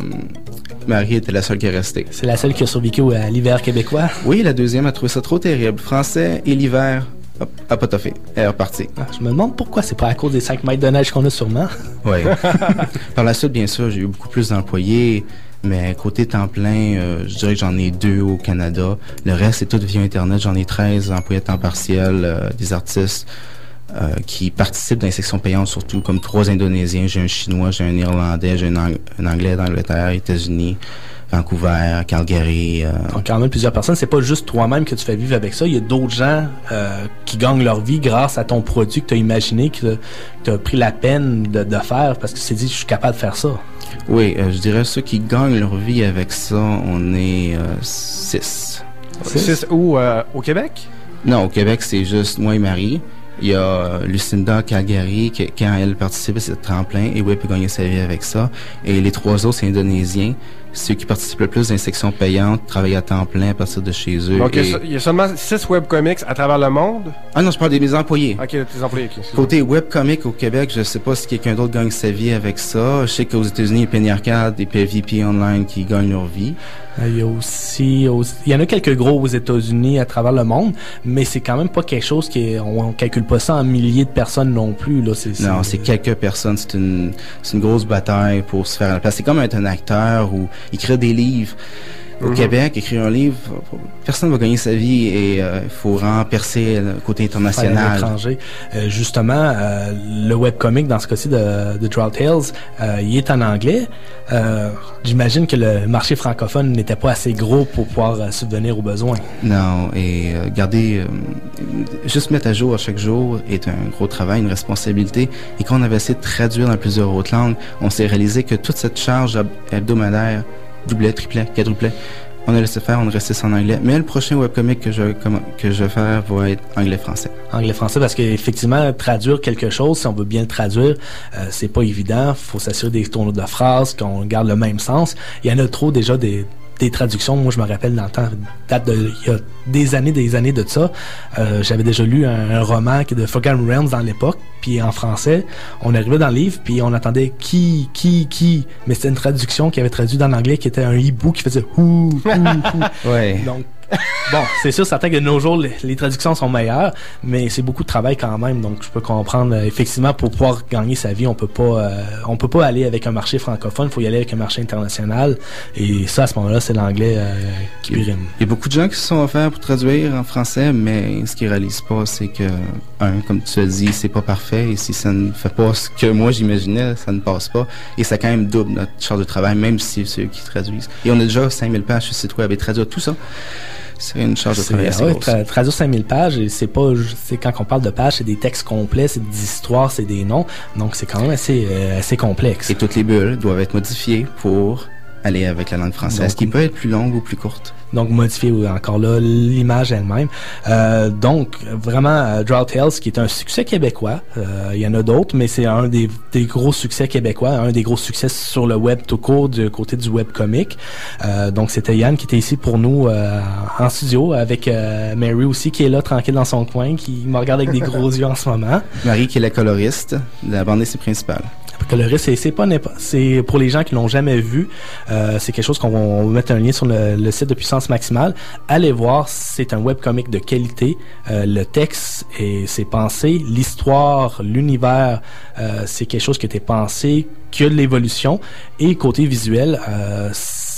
Marie était la seule qui est restée. C'est la seule qui a survécu à l'hiver québécois? Oui, la deuxième a trouvé ça trop terrible. Français et l'hiver... Hop, a pas toffé. Elle est repartie. Ah, je me demande pourquoi. C'est pas à cause des cinq mètres de neige qu'on a sûrement. Oui. Par la suite, bien sûr, j'ai eu beaucoup plus d'employés, mais côté temps plein, euh, je dirais que j'en ai deux au Canada. Le reste, c'est tout via Internet. J'en ai treize employés à temps partiel, euh, des artistes euh, qui participent dans les sections payantes, surtout comme trois Indonésiens. J'ai un Chinois, j'ai un Irlandais, j'ai un, Ang- un Anglais d'Angleterre, États-Unis. Vancouver, Calgary. Euh... Donc, quand même plusieurs personnes. C'est pas juste toi-même que tu fais vivre avec ça. Il y a d'autres gens euh, qui gagnent leur vie grâce à ton produit que tu as imaginé, que tu as pris la peine de, de faire parce que tu t'es dit, je suis capable de faire ça. Oui, euh, je dirais ceux qui gagnent leur vie avec ça, on est euh, six. Six où? Euh, au Québec? Non, au Québec, c'est juste moi et Marie. Il y a euh, Lucinda Calgary, qui, quand elle participe à ce tremplin, et oui, elle peut gagner sa vie avec ça. Et les trois autres, c'est indonésiens. Ceux qui participent le plus dans les sections payantes travaillent à temps plein à partir de chez eux. Donc, et... il y a seulement six webcomics à travers le monde? Ah non, je parle des mes employés. OK, tes employés. Okay, côté webcomic au Québec, je sais pas si quelqu'un d'autre gagne sa vie avec ça. Je sais qu'aux États-Unis, il y a Penny Arcade et P V P Online qui gagnent leur vie. Il y a aussi, il y en a quelques gros aux États-Unis à travers le monde, mais c'est quand même pas quelque chose qui est, on, on calcule pas ça en milliers de personnes non plus, là. C'est, non, c'est, c'est quelques personnes. C'est une, c'est une grosse bataille pour se faire la place. C'est comme être un acteur ou écrire des livres. Au mm-hmm. Québec, écrire un livre, personne ne va gagner sa vie et il euh, faut vraiment percer le côté international. Euh, justement, euh, le webcomic, dans ce cas-ci de, de Drow Tales, euh, il est en anglais. Euh, j'imagine que le marché francophone n'était pas assez gros pour pouvoir euh, subvenir aux besoins. Non, et euh, garder, euh, juste mettre à jour à chaque jour est un gros travail, une responsabilité. Et quand on avait essayé de traduire dans plusieurs autres langues, on s'est réalisé que toute cette charge hebdomadaire doublet, triplet, quadruplet. On a laissé faire, on restait en anglais. Mais le prochain webcomic que je, que je vais faire va être anglais-français. Anglais-français, parce qu'effectivement, traduire quelque chose, si on veut bien le traduire, euh, c'est pas évident. Faut s'assurer des tournures de phrases, qu'on garde le même sens. Il y en a trop déjà des... des traductions. Moi, je me rappelle dans le temps, date de, il y a des années, des années de ça. Euh, j'avais déjà lu un, un roman qui est de Forgotten Realms dans l'époque, puis en français, on arrivait dans le livre, puis on attendait qui, qui, qui, mais c'était une traduction qui avait traduit dans l'anglais, qui était un hibou qui faisait hou, hou, hou. Ouais. Donc, bon, c'est sûr, certain que de nos jours, les, les traductions sont meilleures, mais c'est beaucoup de travail quand même. Donc, je peux comprendre, euh, effectivement, pour pouvoir gagner sa vie, on peut pas, euh, on peut pas aller avec un marché francophone. Il faut y aller avec un marché international. Et ça, à ce moment-là, c'est l'anglais euh, qui prime. Il y a beaucoup de gens qui se sont offerts pour traduire en français, mais ce qu'ils réalisent pas, c'est que, un, comme tu as dit, c'est pas parfait. Et si ça ne fait pas ce que moi j'imaginais, ça ne passe pas. Et ça quand même double notre charge de travail, même si c'est eux qui traduisent. Et on a déjà cinq mille pages sur le site web et traduire tout ça. C'est une charge de travail assez ouais, grosse. Tra- traduire cinq mille pages, et c'est pas, c'est quand on parle de pages, c'est des textes complets, c'est des histoires, c'est des noms, donc c'est quand même assez, euh, assez complexe. Et toutes les bulles doivent être modifiées pour aller avec la langue française, donc, qui peut être plus longue ou plus courte. Donc modifier encore là l'image elle-même. Euh, donc vraiment euh, Drow Tales, qui est un succès québécois. Euh, il y en a d'autres, mais c'est un des, des gros succès québécois, un des gros succès sur le web tout court du côté du webcomic. Euh, donc c'était Yann qui était ici pour nous euh, en studio avec euh, Mary aussi qui est là tranquille dans son coin, qui me regarde avec des gros yeux en ce moment. Marie qui est la coloriste de la bande dessinée principale. Coloriste, c'est, c'est pas c'est pour les gens qui l'ont jamais vu, euh, c'est quelque chose qu'on va, on va mettre un lien sur le, le site de Puissance Maximale. Allez voir, c'est un webcomic de qualité. Euh, le texte et c'est pensé, l'histoire, l'univers, euh, c'est quelque chose qui a été pensé, qui a de l'évolution. Et côté visuel, euh,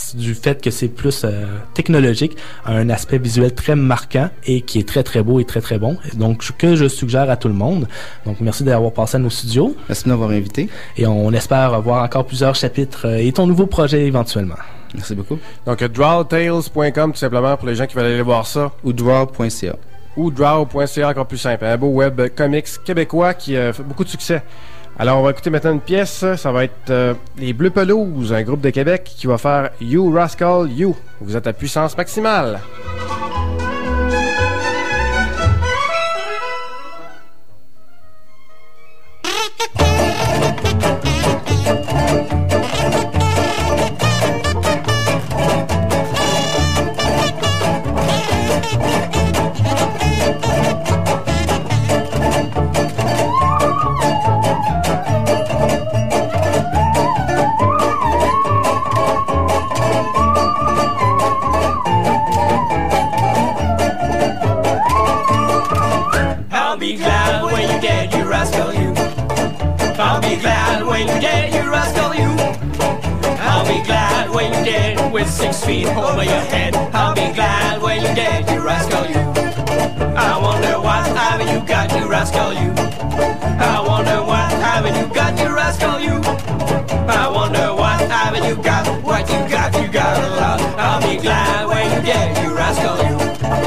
du fait que c'est plus euh, technologique, a un aspect visuel très marquant et qui est très très beau et très très bon. Donc que je suggère à tout le monde. Donc merci d'avoir passé à nos studios. Merci de m'avoir invité. Et on espère voir encore plusieurs chapitres euh, et ton nouveau projet éventuellement. Merci beaucoup. Donc draw tales point com tout simplement pour les gens qui veulent aller voir ça. Ou draw point c a. Ou draw point c a, encore plus simple. Un beau web comics québécois qui a fait beaucoup de succès. Alors on va écouter maintenant une pièce. Ça va être euh, les Bleus Pelouses, un groupe de Québec qui va faire You Rascal You. Vous êtes à puissance maximale. Six feet over your head, I'll be glad when you're dead, you rascal you. I wonder what haven't you got, you rascal you. I wonder what haven't you got, you rascal you. I wonder what haven't you got, what you got, you got a lot. I'll be glad when you're dead, you rascal you.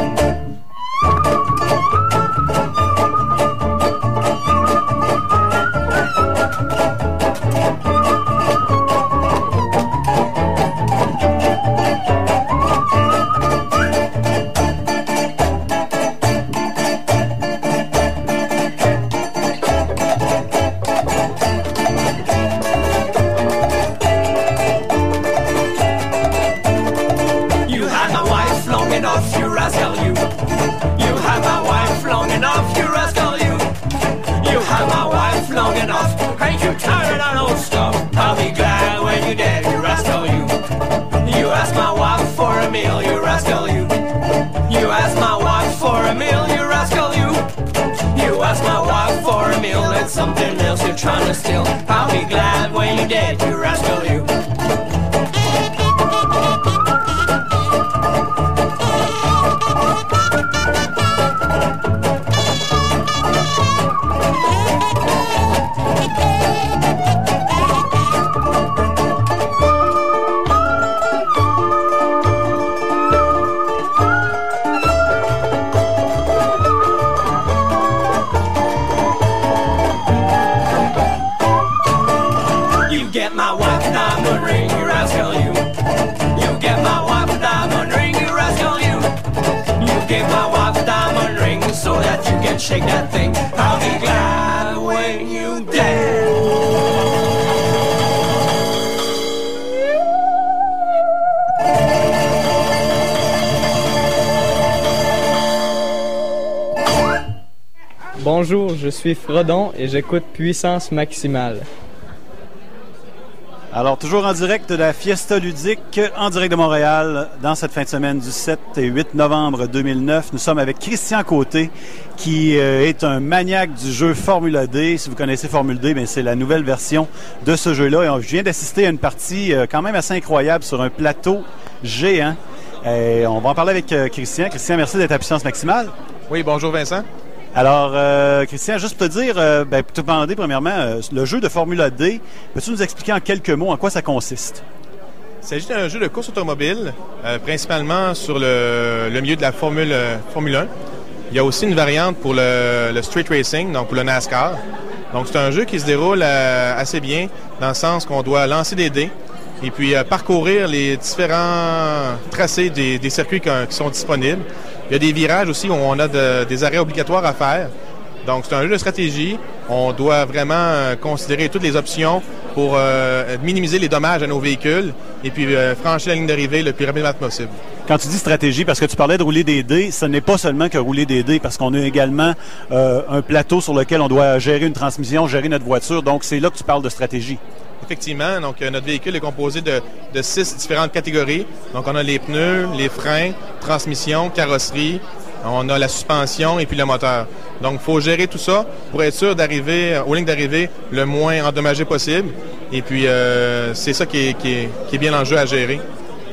Something else you're trying to steal. I'll be glad when you're dead, you rascal you. Shake that thing, I'll be glad when you dead. Bonjour, je suis Frodon et j'écoute Puissance Maximale. Alors, toujours en direct de la Fiesta ludique, en direct de Montréal, dans cette fin de semaine du sept et huit novembre deux mille neuf. Nous sommes avec Christian Côté, qui euh, est un maniaque du jeu Formula D. Si vous connaissez Formula D, bien, c'est la nouvelle version de ce jeu-là. Et on, je viens d'assister à une partie euh, quand même assez incroyable sur un plateau géant. Et on va en parler avec euh, Christian. Christian, merci d'être à Puissance Maximale. Oui, bonjour Vincent. Alors, euh, Christian, juste pour te dire, euh, ben, pour te demander premièrement, euh, le jeu de Formula D, peux-tu nous expliquer en quelques mots en quoi ça consiste? Il s'agit d'un jeu de course automobile, euh, principalement sur le, le milieu de la Formule, euh, Formule un. Il y a aussi une variante pour le, le street racing, donc pour le NASCAR. Donc, c'est un jeu qui se déroule euh, assez bien, dans le sens qu'on doit lancer des dés et puis euh, parcourir les différents tracés des, des circuits qui, qui sont disponibles. Il y a des virages aussi où on a de, des arrêts obligatoires à faire. Donc, c'est un jeu de stratégie. On doit vraiment euh, considérer toutes les options pour euh, minimiser les dommages à nos véhicules et puis euh, franchir la ligne d'arrivée le plus rapidement possible. Quand tu dis stratégie, parce que tu parlais de rouler des dés, ce n'est pas seulement que rouler des dés, parce qu'on a également euh, un plateau sur lequel on doit gérer une transmission, gérer notre voiture. Donc, c'est là que tu parles de stratégie. Effectivement, donc euh, notre véhicule est composé de, de six différentes catégories. Donc, on a les pneus, les freins, transmission, carrosserie, on a la suspension et puis le moteur. Donc, il faut gérer tout ça pour être sûr d'arriver aux lignes d'arrivée le moins endommagé possible. Et puis, euh, c'est ça qui est, qui, est, qui est bien en jeu à gérer.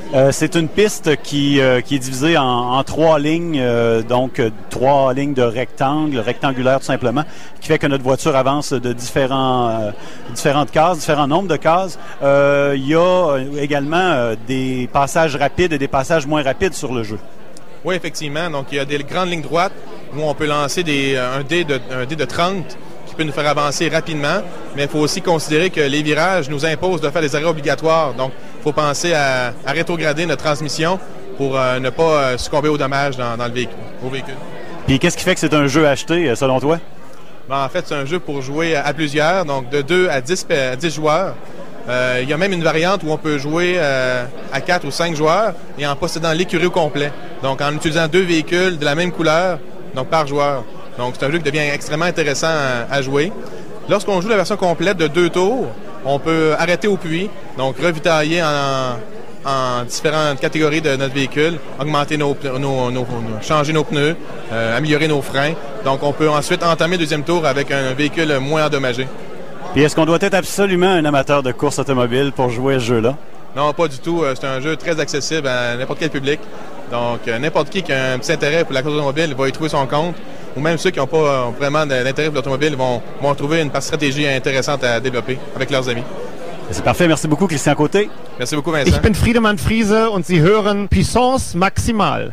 Euh, c'est une piste qui, euh, qui est divisée en, en trois lignes, euh, donc euh, trois lignes de rectangle, rectangulaire tout simplement, qui fait que notre voiture avance de différents, euh, différentes cases, différents nombres de cases. Euh, il y a également euh, des passages rapides et des passages moins rapides sur le jeu. Oui, effectivement. Donc, il y a des grandes lignes droites où on peut lancer des, un, dé de, un dé de trente qui peut nous faire avancer rapidement, mais il faut aussi considérer que les virages nous imposent de faire des arrêts obligatoires. Donc, il faut penser à, à rétrograder notre transmission pour euh, ne pas euh, succomber aux dommages dans, dans le véhicule, au véhicule. Puis, qu'est-ce qui fait que c'est un jeu acheté, selon toi? Ben, en fait, c'est un jeu pour jouer à, à plusieurs, donc de deux à dix, à dix joueurs. Euh, il y a même une variante où on peut jouer euh, à quatre ou cinq joueurs et en possédant l'écurie au complet. Donc, en utilisant deux véhicules de la même couleur, donc par joueur. Donc, c'est un jeu qui devient extrêmement intéressant à, à jouer. Lorsqu'on joue la version complète de deux tours, on peut arrêter au puits, donc revitailler en, en différentes catégories de notre véhicule, augmenter nos, nos, nos changer nos pneus, euh, améliorer nos freins. Donc, on peut ensuite entamer le deuxième tour avec un véhicule moins endommagé. Puis est-ce qu'on doit être absolument un amateur de course automobile pour jouer à ce jeu-là? Non, pas du tout. C'est un jeu très accessible à n'importe quel public. Donc, n'importe qui qui a un petit intérêt pour la course automobile va y trouver son compte. Ou même ceux qui n'ont pas vraiment d'intérêt pour l'automobile vont, vont trouver une stratégie intéressante à développer avec leurs amis. C'est parfait. Merci beaucoup, Christian Côté. Merci beaucoup, Vincent. Ich bin Friedemann Friese und Sie hören Puissance Maximale.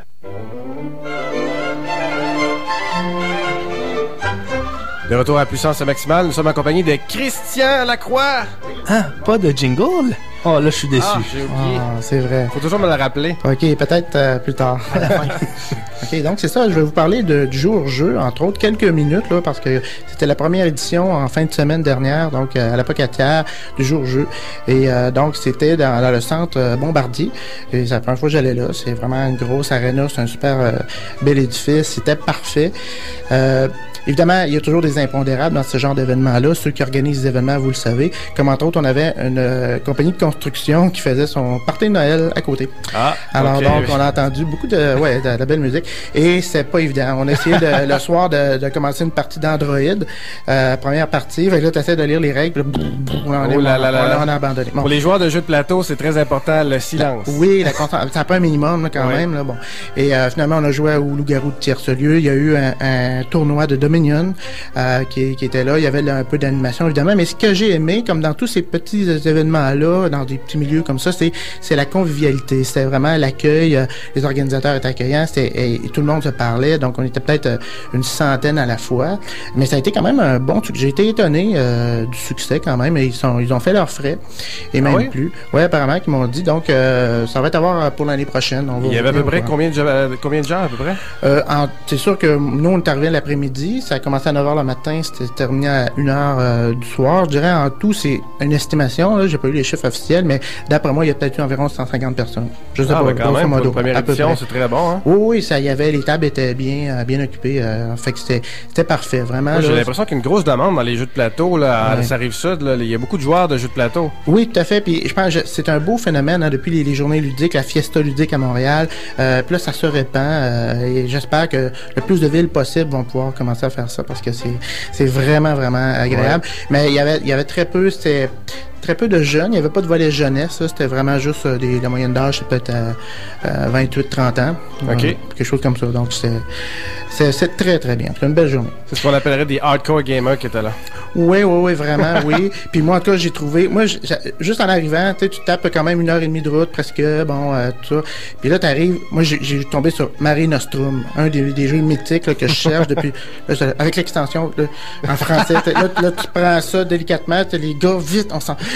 De retour à Puissance Maximale, nous sommes accompagnés de Christian Lacroix. Ah, pas de jingle? Oh, là, je suis déçu. Ah, j'ai oublié. Ah, c'est vrai. Faut toujours me le rappeler. OK, peut-être euh, plus tard. À la fin. OK, donc c'est ça. Je vais vous parler de, du jour-jeu, entre autres, quelques minutes, là, parce que c'était la première édition en fin de semaine dernière, donc à la Pocatière du jour-jeu. Et euh, donc, c'était dans, dans le centre euh, Bombardier. Et c'est la première fois que j'allais là. C'est vraiment une grosse aréna. C'est un super euh, bel édifice. C'était parfait. Euh, Évidemment, il y a toujours des impondérables dans ce genre d'événements-là. Ceux qui organisent les événements, vous le savez. Comme entre autres, on avait une euh, compagnie de construction qui faisait son party de Noël à côté. Ah, Alors okay. donc, on a entendu beaucoup de, ouais, de, de belle musique. Et c'est pas évident. On a essayé de, le soir de, de commencer une partie d'Android, euh, première partie. Fait que là, tu essaies de lire les règles. On, on, oh là là là là. on a abandonné. Bon. Pour les joueurs de jeux de plateau, c'est très important le silence. Oui, la concentration. Ça pas un minimum là, quand ouais. même. Là, bon. Et euh, finalement, on a joué au Loup-garou de Tierce-Lieu. Il y a eu un, un tournoi de Dominion. Euh, qui, qui était là. Il y avait là, un peu d'animation, évidemment. Mais ce que j'ai aimé, comme dans tous ces petits événements-là, dans des petits milieux comme ça, c'est, c'est la convivialité. C'était vraiment l'accueil. Euh, les organisateurs étaient accueillants. C'était, et, et tout le monde se parlait. Donc, on était peut-être euh, une centaine à la fois. Mais ça a été quand même un bon truc. J'ai été étonné euh, du succès quand même. Et ils, sont, ils ont fait leurs frais. Et même ah oui? plus. Oui, apparemment, qu'ils m'ont dit. Donc, euh, ça va être à voir pour l'année prochaine. On va Il y avait à peu près combien de, euh, combien de gens, à peu près? Euh, en, c'est sûr que nous, on est arrivés l'après-midi. Ça a commencé à neuf heures le matin, c'était terminé à une heure euh, du soir. Je dirais en tout, c'est une estimation, là, j'ai pas eu les chiffres officiels, mais d'après moi, il y a peut-être eu environ cent cinquante personnes. Je sais ah, pas, ben quand même, modo, pour une première édition, c'est très bon, hein? Oui, oui, ça y avait, les tables étaient bien, euh, bien occupées, euh, fait que c'était, c'était parfait, vraiment. Moi, là, j'ai l'impression qu'il y a une grosse demande dans les jeux de plateau, là, ouais. Ça arrive sud, là, il y a beaucoup de joueurs de jeux de plateau. Oui, tout à fait, puis je pense que c'est un beau phénomène, hein, depuis les, les journées ludiques, la fiesta ludique à Montréal, euh, puis là, ça se répand, euh, et j'espère que le plus de villes possibles vont pouvoir commencer à faire ça, parce que c'est, c'est vraiment, vraiment agréable. Ouais. Mais il y avait, il y avait très peu, c'était très peu de jeunes. Il n'y avait pas de volet jeunesse. Là. C'était vraiment juste euh, des, la moyenne d'âge, c'est peut-être à, à vingt-huit trente ans. OK. Euh, quelque chose comme ça. Donc, c'est, c'est, c'est très, très bien. C'est une belle journée. C'est ce qu'on appellerait des hardcore gamers qui étaient là. Oui, oui, oui, vraiment, oui. Puis moi, en tout cas, j'ai trouvé... Moi, j'ai, juste en arrivant, tu sais, tu tapes quand même une heure et demie de route, presque, bon, euh, tout ça. Puis là, tu arrives... Moi, j'ai, j'ai tombé sur Mare Nostrum, un des, des jeux mythiques là, que je cherche depuis... Là, avec l'extension, là, en français. Là, là, tu prends ça délicatement, les gars, vite, on s'en...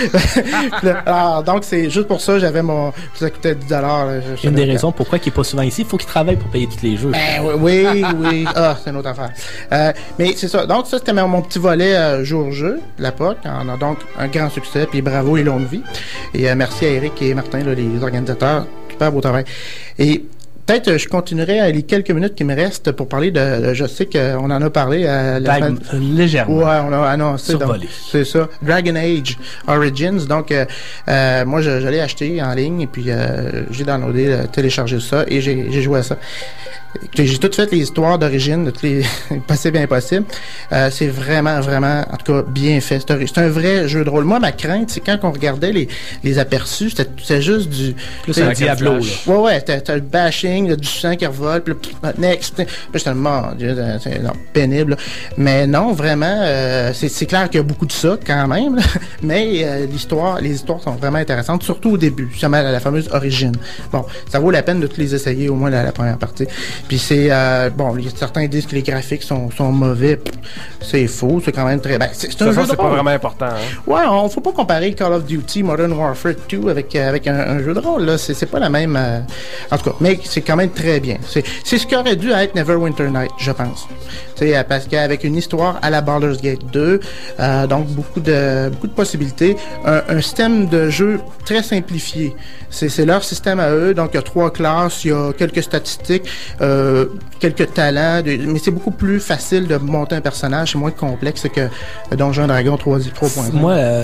Alors, donc, c'est juste pour ça, j'avais mon... Ça coûtait dix dollars. Là, une des raisons pourquoi il n'est pas souvent ici, il faut qu'il travaille pour payer tous les jeux. Ben, oui, oui, oui. Ah, c'est une autre affaire. Euh, mais c'est ça. Donc, ça, c'était mon, mon petit volet euh, jour-jeu, la P O C. On a donc un grand succès, puis bravo et longue vie. Et euh, merci à Eric et Martin, là, les organisateurs. Super beau travail. Et peut-être je continuerai les quelques minutes qui me restent pour parler de... Je sais qu'on en a parlé à la semaine... Légèrement. Ouais, on a annoncé. Survolé. Donc, c'est ça. Dragon Age Origins. Donc, euh, euh, moi, je, je l'ai acheté en ligne et puis euh, j'ai downloadé, téléchargé ça et j'ai, j'ai joué à ça. J'ai tout fait les histoires d'origine, de tous les possibles et impossibles. Euh, c'est vraiment, vraiment, en tout cas, bien fait. C'est un, c'est un vrai jeu de rôle. Moi, ma crainte, c'est quand on regardait les, les aperçus, c'était, c'était juste du... C'est un Diablo, là. Ouais, ouais, t'as, t'as le bashing, là, du sang qui revole, puis le next. Puis j'étais, mon Dieu, c'est non, pénible. Là. Mais non, vraiment, euh, c'est, c'est clair qu'il y a beaucoup de ça, quand même. Là. Mais euh, l'histoire, les histoires sont vraiment intéressantes, surtout au début, justement, la, la fameuse origine. Bon, ça vaut la peine de tous les essayer, au moins la, la première partie. Puis c'est, euh, bon, certains disent que les graphiques sont, sont mauvais. Pff, c'est faux, c'est quand même très... Ben, c'est, c'est un ça, jeu c'est de pas rôle. vraiment important. Hein? Ouais, on faut pas comparer Call of Duty Modern Warfare deux avec, euh, avec un, un jeu de rôle, là. C'est, c'est pas la même... Euh, en tout cas, mais c'est quand même très bien. C'est, c'est ce qui aurait dû être Neverwinter Night, je pense. Tu sais, parce qu'avec une histoire à la Baldur's Gate deux, euh, donc beaucoup de beaucoup de possibilités, un, un système de jeu très simplifié. C'est, c'est leur système à eux, donc il y a trois classes, il y a quelques statistiques, euh, quelques talents, de, mais c'est beaucoup plus facile de monter un personnage, c'est moins complexe que Donjons et Dragons trois point zéro. Moi, euh,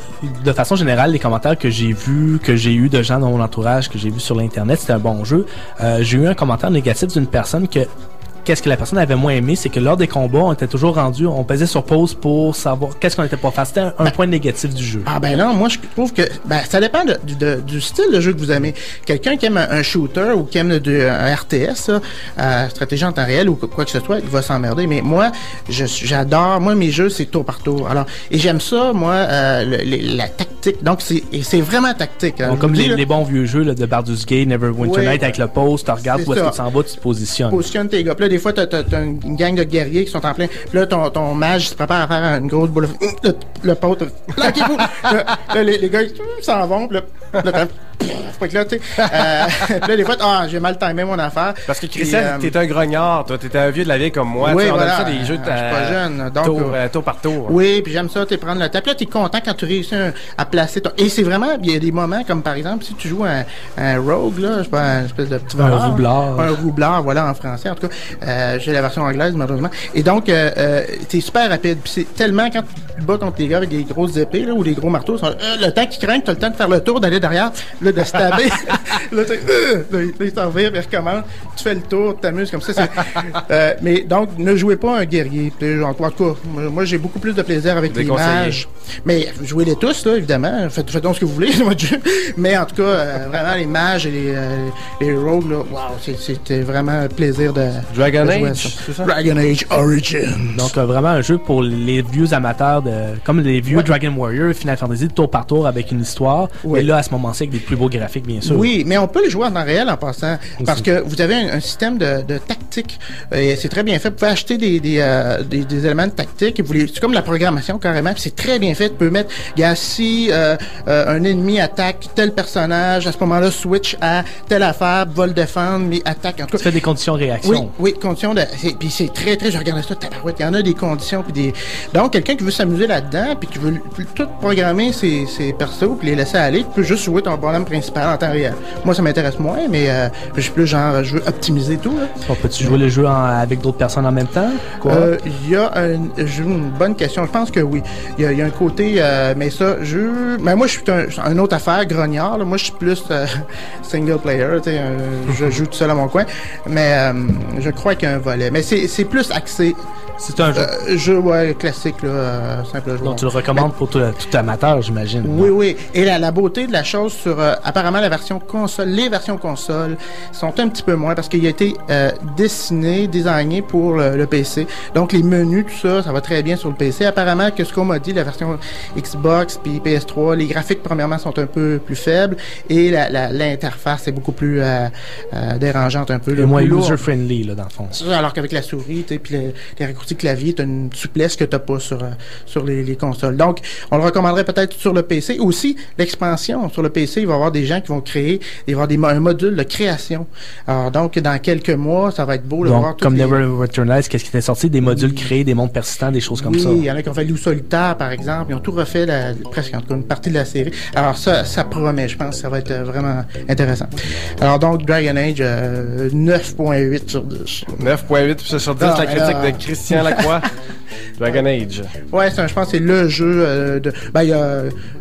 de façon générale, les commentaires que j'ai vus, que j'ai eu de gens dans mon entourage, que j'ai vu sur l'internet, c'était un bon jeu. Euh, j'ai eu un commentaire négatif d'une personne que qu'est-ce que la personne avait moins aimé, c'est que lors des combats, on était toujours rendu, on pesait sur pause pour savoir qu'est-ce qu'on était pas faire. C'était un, un ben, point négatif du jeu. Ah ben non, moi je trouve que ben ça dépend de, de, du style de jeu que vous aimez. Quelqu'un qui aime un, un shooter ou qui aime de, un R T S, là, euh, stratégie en temps réel ou quoi que ce soit, il va s'emmerder. Mais moi, je, j'adore, moi mes jeux c'est tour par tour. Alors et j'aime ça, moi, euh, le, le, la tactique. Donc c'est et c'est vraiment tactique. Hein, donc, comme dis, les, là, les bons vieux jeux là, de Baldur's Gate, Neverwinter oui, Night avec le pause, tu regardes où est-ce que tu s'en vas, tu te positionnes. Positionne tes gars. Puis là, des fois, t'as, t'as, t'as une gang de guerriers qui sont en plein. Puis là, ton, ton mage se prépare à faire une grosse boule. Le, le pote, plaquez-vous! là, là, les, les gars, ils s'en vont. Puis là, là fait que là, tu sais, euh, puis là, des fois, ah, j'ai mal timé mon affaire. Parce que Christian, euh, t'es un grognard, toi, t'es un vieux de la vie comme moi. Oui, on voilà, aime ça des jeux de je suis pas jeune, donc, tour, euh, tour par tour. Oui, puis j'aime ça, tu prendre le temps. Puis là, t'es content quand tu réussis un, à placer ton... Et c'est vraiment, il y a des moments comme par exemple, si tu joues un, un rogue, là, je sais pas, un espèce de petit voleur. Un roublard. Un roublard, voilà, en français, en tout cas. Euh, j'ai la version anglaise, malheureusement. Et donc, euh, euh, t'es super rapide. Puis c'est tellement quand tu bats contre les gars avec des grosses épées, là, ou des gros marteaux, sont, euh, le temps qu'ils craignent, t'as le temps de faire le tour, d'aller derrière, là, de stabber. Là, tu euh, ils s'en revirent, ils recommencent. Tu fais le tour, tu t'amuses comme ça. C'est, euh, mais donc, ne jouez pas un guerrier. En tout cas, moi, j'ai beaucoup plus de plaisir avec les mages. Mais jouez-les tous, là, évidemment. Faites, faites donc ce que vous voulez, votre jeu. Mais en tout cas, euh, vraiment, les mages et les, euh, les rogues, là, wow, c'est, c'était vraiment un plaisir de, Dragon de jouer Age, à ça. c'est ça? Dragon Age Origins. Donc, euh, vraiment un jeu pour les vieux amateurs, de comme les vieux ouais. Dragon Warrior, Final Fantasy, tour par tour avec une histoire. Oui. Et là, à ce moment-ci, avec des plus beaux graphiques, bien sûr. Oui, mais on peut le jouer en temps réel en passant. Aussi. Parce que vous avez un, un système de, de tactique. Et c'est très bien fait. Vous pouvez acheter des, des, euh, des, des éléments de tactique. Et vous les, c'est comme la programmation carrément. Puis c'est très bien fait. Tu peux mettre, il y a si euh, euh, un ennemi attaque tel personnage, à ce moment-là, switch à telle affaire, va le défendre, mais attaque. En tout cas, tu fais des conditions de réaction. Oui, oui, conditions de. C'est, puis c'est très, très. Je regardais ça, tabarouette. Il y en a des conditions. Puis des. Donc, quelqu'un qui veut s'amuser là-dedans, puis qui veut tout programmer ses, ses persos, puis les laisser aller, tu peux juste jouer ton bonhomme principal en temps réel. Moi, ça m'intéresse moins, mais euh, je suis plus genre, je veux optimiser tout. Là. Bon, peux-tu jouer le jeu en, avec d'autres personnes en même temps? Il euh, y a un, une bonne question. Je pense que oui. Il y, y a un côté, euh, mais ça, je. Mais moi, je suis un, un autre affaire, grognard. Là. Moi, je suis plus euh, single player. Euh, je joue tout seul à mon coin. Mais euh, je crois qu'il y a un volet. Mais c'est, c'est plus axé. C'est un jeu. Euh, jeu ouais, classique, là, euh, simple joueur. Donc tu le recommandes mais, pour tout, tout amateur, j'imagine. Oui, non? oui. Et la, la beauté de la chose sur euh, apparemment la version console, les versions console sont un petit peu moins parce qu'il a été euh, dessiné, designé pour le, le P C. Donc les menus, tout ça, ça va très bien sur le P C. Apparemment que ce qu'on m'a dit, la version Xbox puis P S trois, les graphiques premièrement sont un peu plus faibles et la, la, l'interface est beaucoup plus euh, euh, dérangeante un peu. Le moins user-friendly, là, dans le fond. Alors qu'avec la souris, tu sais, puis les, les raccourcis clavier, tu as une souplesse que tu n'as pas sur, euh, sur les, les consoles. Donc, on le recommanderait peut-être sur le P C. Aussi, l'expansion sur le P C, il va y avoir des gens qui vont créer, il va y avoir des, un module de création. Alors, donc, dans quelques mois, ça va être beau de donc, voir tout. Comme les... Neverwinter Night, qu'est-ce qui était sorti? Des modules oui. créés, des mondes persistants, des choses comme oui, ça. Oui, il y en a qui ont fait Loup Solitaire, par exemple. Ils ont tout refait, la, presque en tout cas, une partie de la série. Alors, ça, ça promet, je pense, ça va être vraiment intéressant. Alors, donc, Dragon Age, euh, neuf virgule huit sur dix. neuf virgule huit sur dix, non, la critique alors... de Christian Lacroix. Dragon Age. Ouais, c'est un, je pense que c'est le jeu euh, de. Ben, il y a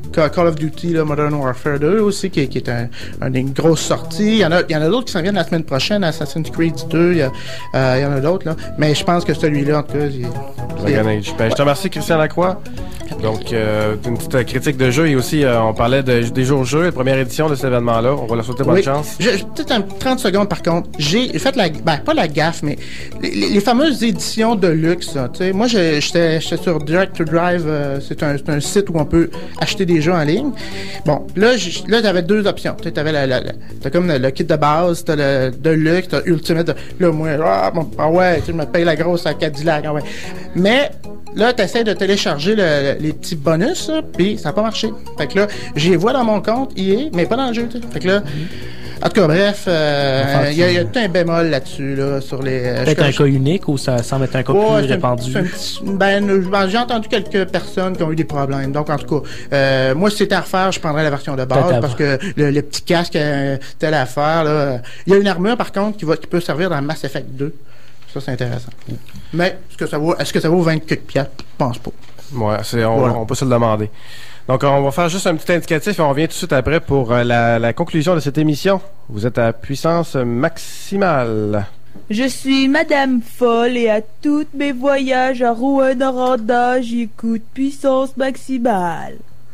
Call of Duty, là, Modern Warfare deux aussi, qui, qui est un, un, une grosse sortie. Il y en a, il y en a d'autres qui s'en viennent la semaine prochaine, Assassin's Creed deux, il y, a, euh, il y en a d'autres, là. Mais je pense que celui-là, en tout cas, il, Dragon Age. Ben, je te remercie, Christian Lacroix. Donc, euh, une petite euh, critique de jeu et aussi, euh, on parlait de, des jours jeux, la première édition de cet événement-là. On va leur souhaiter bonne oui. chance. Je, je, peut-être un, trente secondes, par contre. J'ai fait la... Ben, pas la gaffe, mais les, les fameuses éditions de luxe, tu sais. Moi, j'étais sur Direct to Drive. Euh, c'est un, un site où on peut acheter des jeux en ligne. Bon, là, là t'avais deux options. Tu avais la, la, la, t'as comme le, le kit de base, t'as le de luxe, t'as Ultimate. Là, moi, ah, bon, ah ouais, tu me payes la grosse à Cadillac. Ah ouais. Mais... Là, tu essaies de télécharger le, les petits bonus, puis ça n'a pas marché. Fait que là, j'y vois dans mon compte, I A, mais pas dans le jeu, tu sais. Fait que là, en tout cas, bref, il euh, y, y a tout un bémol là-dessus, là, sur les... Peut-être un cas unique ou ça semble être un cas ouais, plus répandu? Un, un petit, ben, j'ai entendu quelques personnes qui ont eu des problèmes. Donc, en tout cas, euh, moi, si c'était à refaire, je prendrais la version de base parce que le, le petit casque, euh, telle affaire, là. Il y a une armure, par contre, qui, va, qui peut servir dans Mass Effect deux. Ça, c'est intéressant. Mais est-ce que ça vaut, est-ce que ça vaut vingt quelques piastres? Je pense pas. Ouais, c'est, on, voilà. on peut se le demander. Donc, on va faire juste un petit indicatif et on revient tout de suite après pour euh, la, la conclusion de cette émission. Vous êtes à puissance maximale. Je suis Madame Folle et à tous mes voyages à Rouen-Noranda, j'écoute puissance maximale.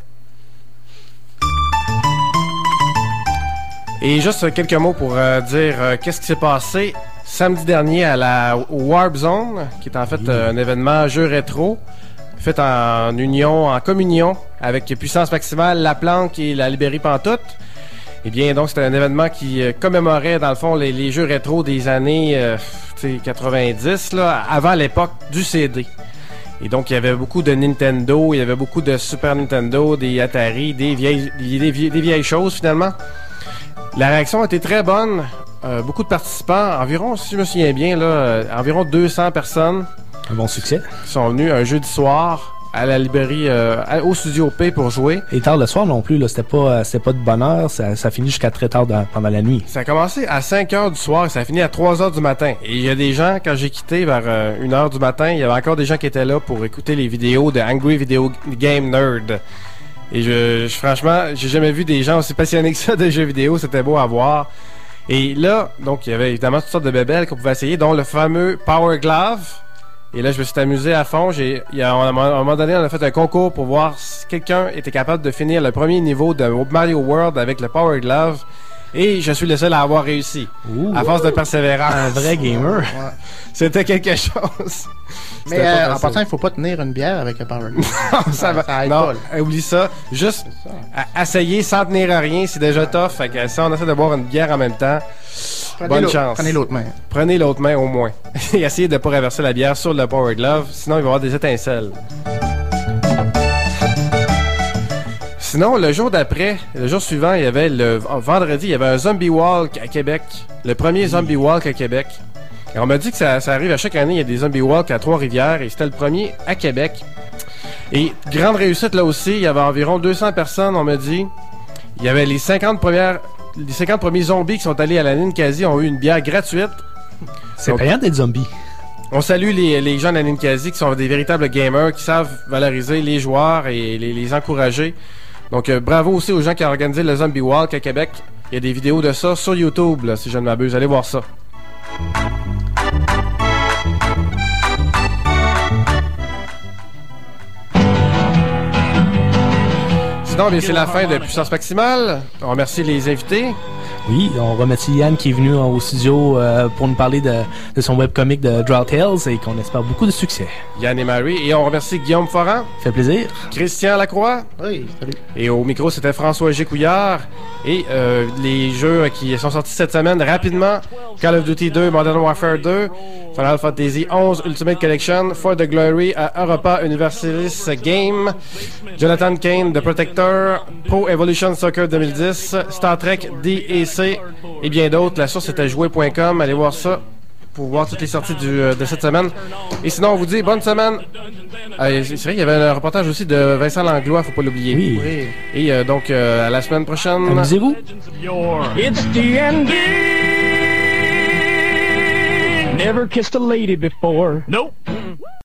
Et juste quelques mots pour euh, dire euh, qu'est-ce qui s'est passé samedi dernier à la Warp Zone, qui est en fait euh, un événement jeu rétro, fait en union, en communion avec Puissance Maximale, La Planque et la Librairie Pantoute. Eh bien, donc, c'était un événement qui euh, commémorait, dans le fond, les, les jeux rétro des années euh, quatre-vingt-dix, là, avant l'époque du C D. Et donc, il y avait beaucoup de Nintendo, il y avait beaucoup de Super Nintendo, des Atari, des vieilles, des, des, des vieilles choses, finalement. La réaction a été très bonne. Euh, beaucoup de participants, environ, si je me souviens bien, là, euh, environ deux cents personnes. Un bon succès. Qui sont venus un jeudi soir à la librairie, euh, à, au Studio P pour jouer. Et tard le soir non plus, là, c'était pas, euh, c'était pas de bonne heure, ça, ça finit jusqu'à très tard dans, pendant la nuit. Ça a commencé à cinq heures du soir et ça a fini à trois heures du matin. Et il y a des gens, quand j'ai quitté vers euh, une heure du matin, il y avait encore des gens qui étaient là pour écouter les vidéos de Angry Video Game Nerd. Et je, je franchement, j'ai jamais vu des gens aussi passionnés que ça de jeux vidéo, c'était beau à voir. Et là, donc, il y avait évidemment toutes sortes de bébelles qu'on pouvait essayer, dont le fameux Power Glove. Et là, je me suis amusé à fond. J'ai, il y a, à un moment donné, on a fait un concours pour voir si quelqu'un était capable de finir le premier niveau de Mario World avec le Power Glove. Et je suis le seul à avoir réussi. Ouh, à force de persévérance. Un vrai gamer. Ouais. C'était quelque chose. Mais euh, en passant, il faut pas tenir une bière avec le Power Glove. non, ça va. Ça non, pas, oublie ça. Juste ça. Essayer sans tenir à rien, c'est déjà tough. Fait que si on essaie de boire une bière en même temps, prenez bonne chance. Prenez l'autre main. Prenez l'autre main au moins. Et essayez de ne pas renverser la bière sur le Power Glove, sinon il va y avoir des étincelles. Sinon, le jour d'après, le jour suivant, il y avait le vendredi, il y avait un Zombie Walk à Québec. Le premier Zombie Walk à Québec. Et on m'a dit que ça, ça arrive à chaque année, il y a des Zombie Walk à Trois-Rivières et c'était le premier à Québec. Et grande réussite là aussi, il y avait environ deux cents personnes, on m'a dit. Il y avait les cinquante premières, les cinquante premiers zombies qui sont allés à la Ninkasi ont eu une bière gratuite. C'est payant d'être zombie. On salue les, les gens de la Ninkasi qui sont des véritables gamers, qui savent valoriser les joueurs et les, les encourager. Donc, euh, bravo aussi aux gens qui ont organisé le Zombie Walk à Québec. Il y a des vidéos de ça sur YouTube, là, si je ne m'abuse. Allez voir ça. Sinon, bien, c'est la fin de Puissance Maximale. On remercie les invités. Oui, on remercie Yann qui est venu au studio euh, pour nous parler de, de son webcomic de Drow Tales et qu'on espère beaucoup de succès. Yann et Marie. Et on remercie Guillaume Foran. Fait plaisir. Christian Lacroix. Oui, salut. Et au micro, c'était François Gécouillard. Et euh, les jeux qui sont sortis cette semaine, rapidement, Call of Duty deux, Modern Warfare deux, Final Fantasy onze Ultimate Collection, For the Glory à Europa Universalis Game, Jonathan Kane, The Protector, Pro Evolution Soccer deux mille dix, Star Trek D et C et bien d'autres. La source est à jouer point com. Allez voir ça pour voir toutes les sorties du, euh, de cette semaine. Et sinon, on vous dit bonne semaine. Euh, c'est vrai, il y avait un reportage aussi de Vincent Langlois, faut pas l'oublier. Oui. Oui. Et euh, donc, euh, à la semaine prochaine. Amusez-vous. It's the ending. Never kissed a lady before. Nope.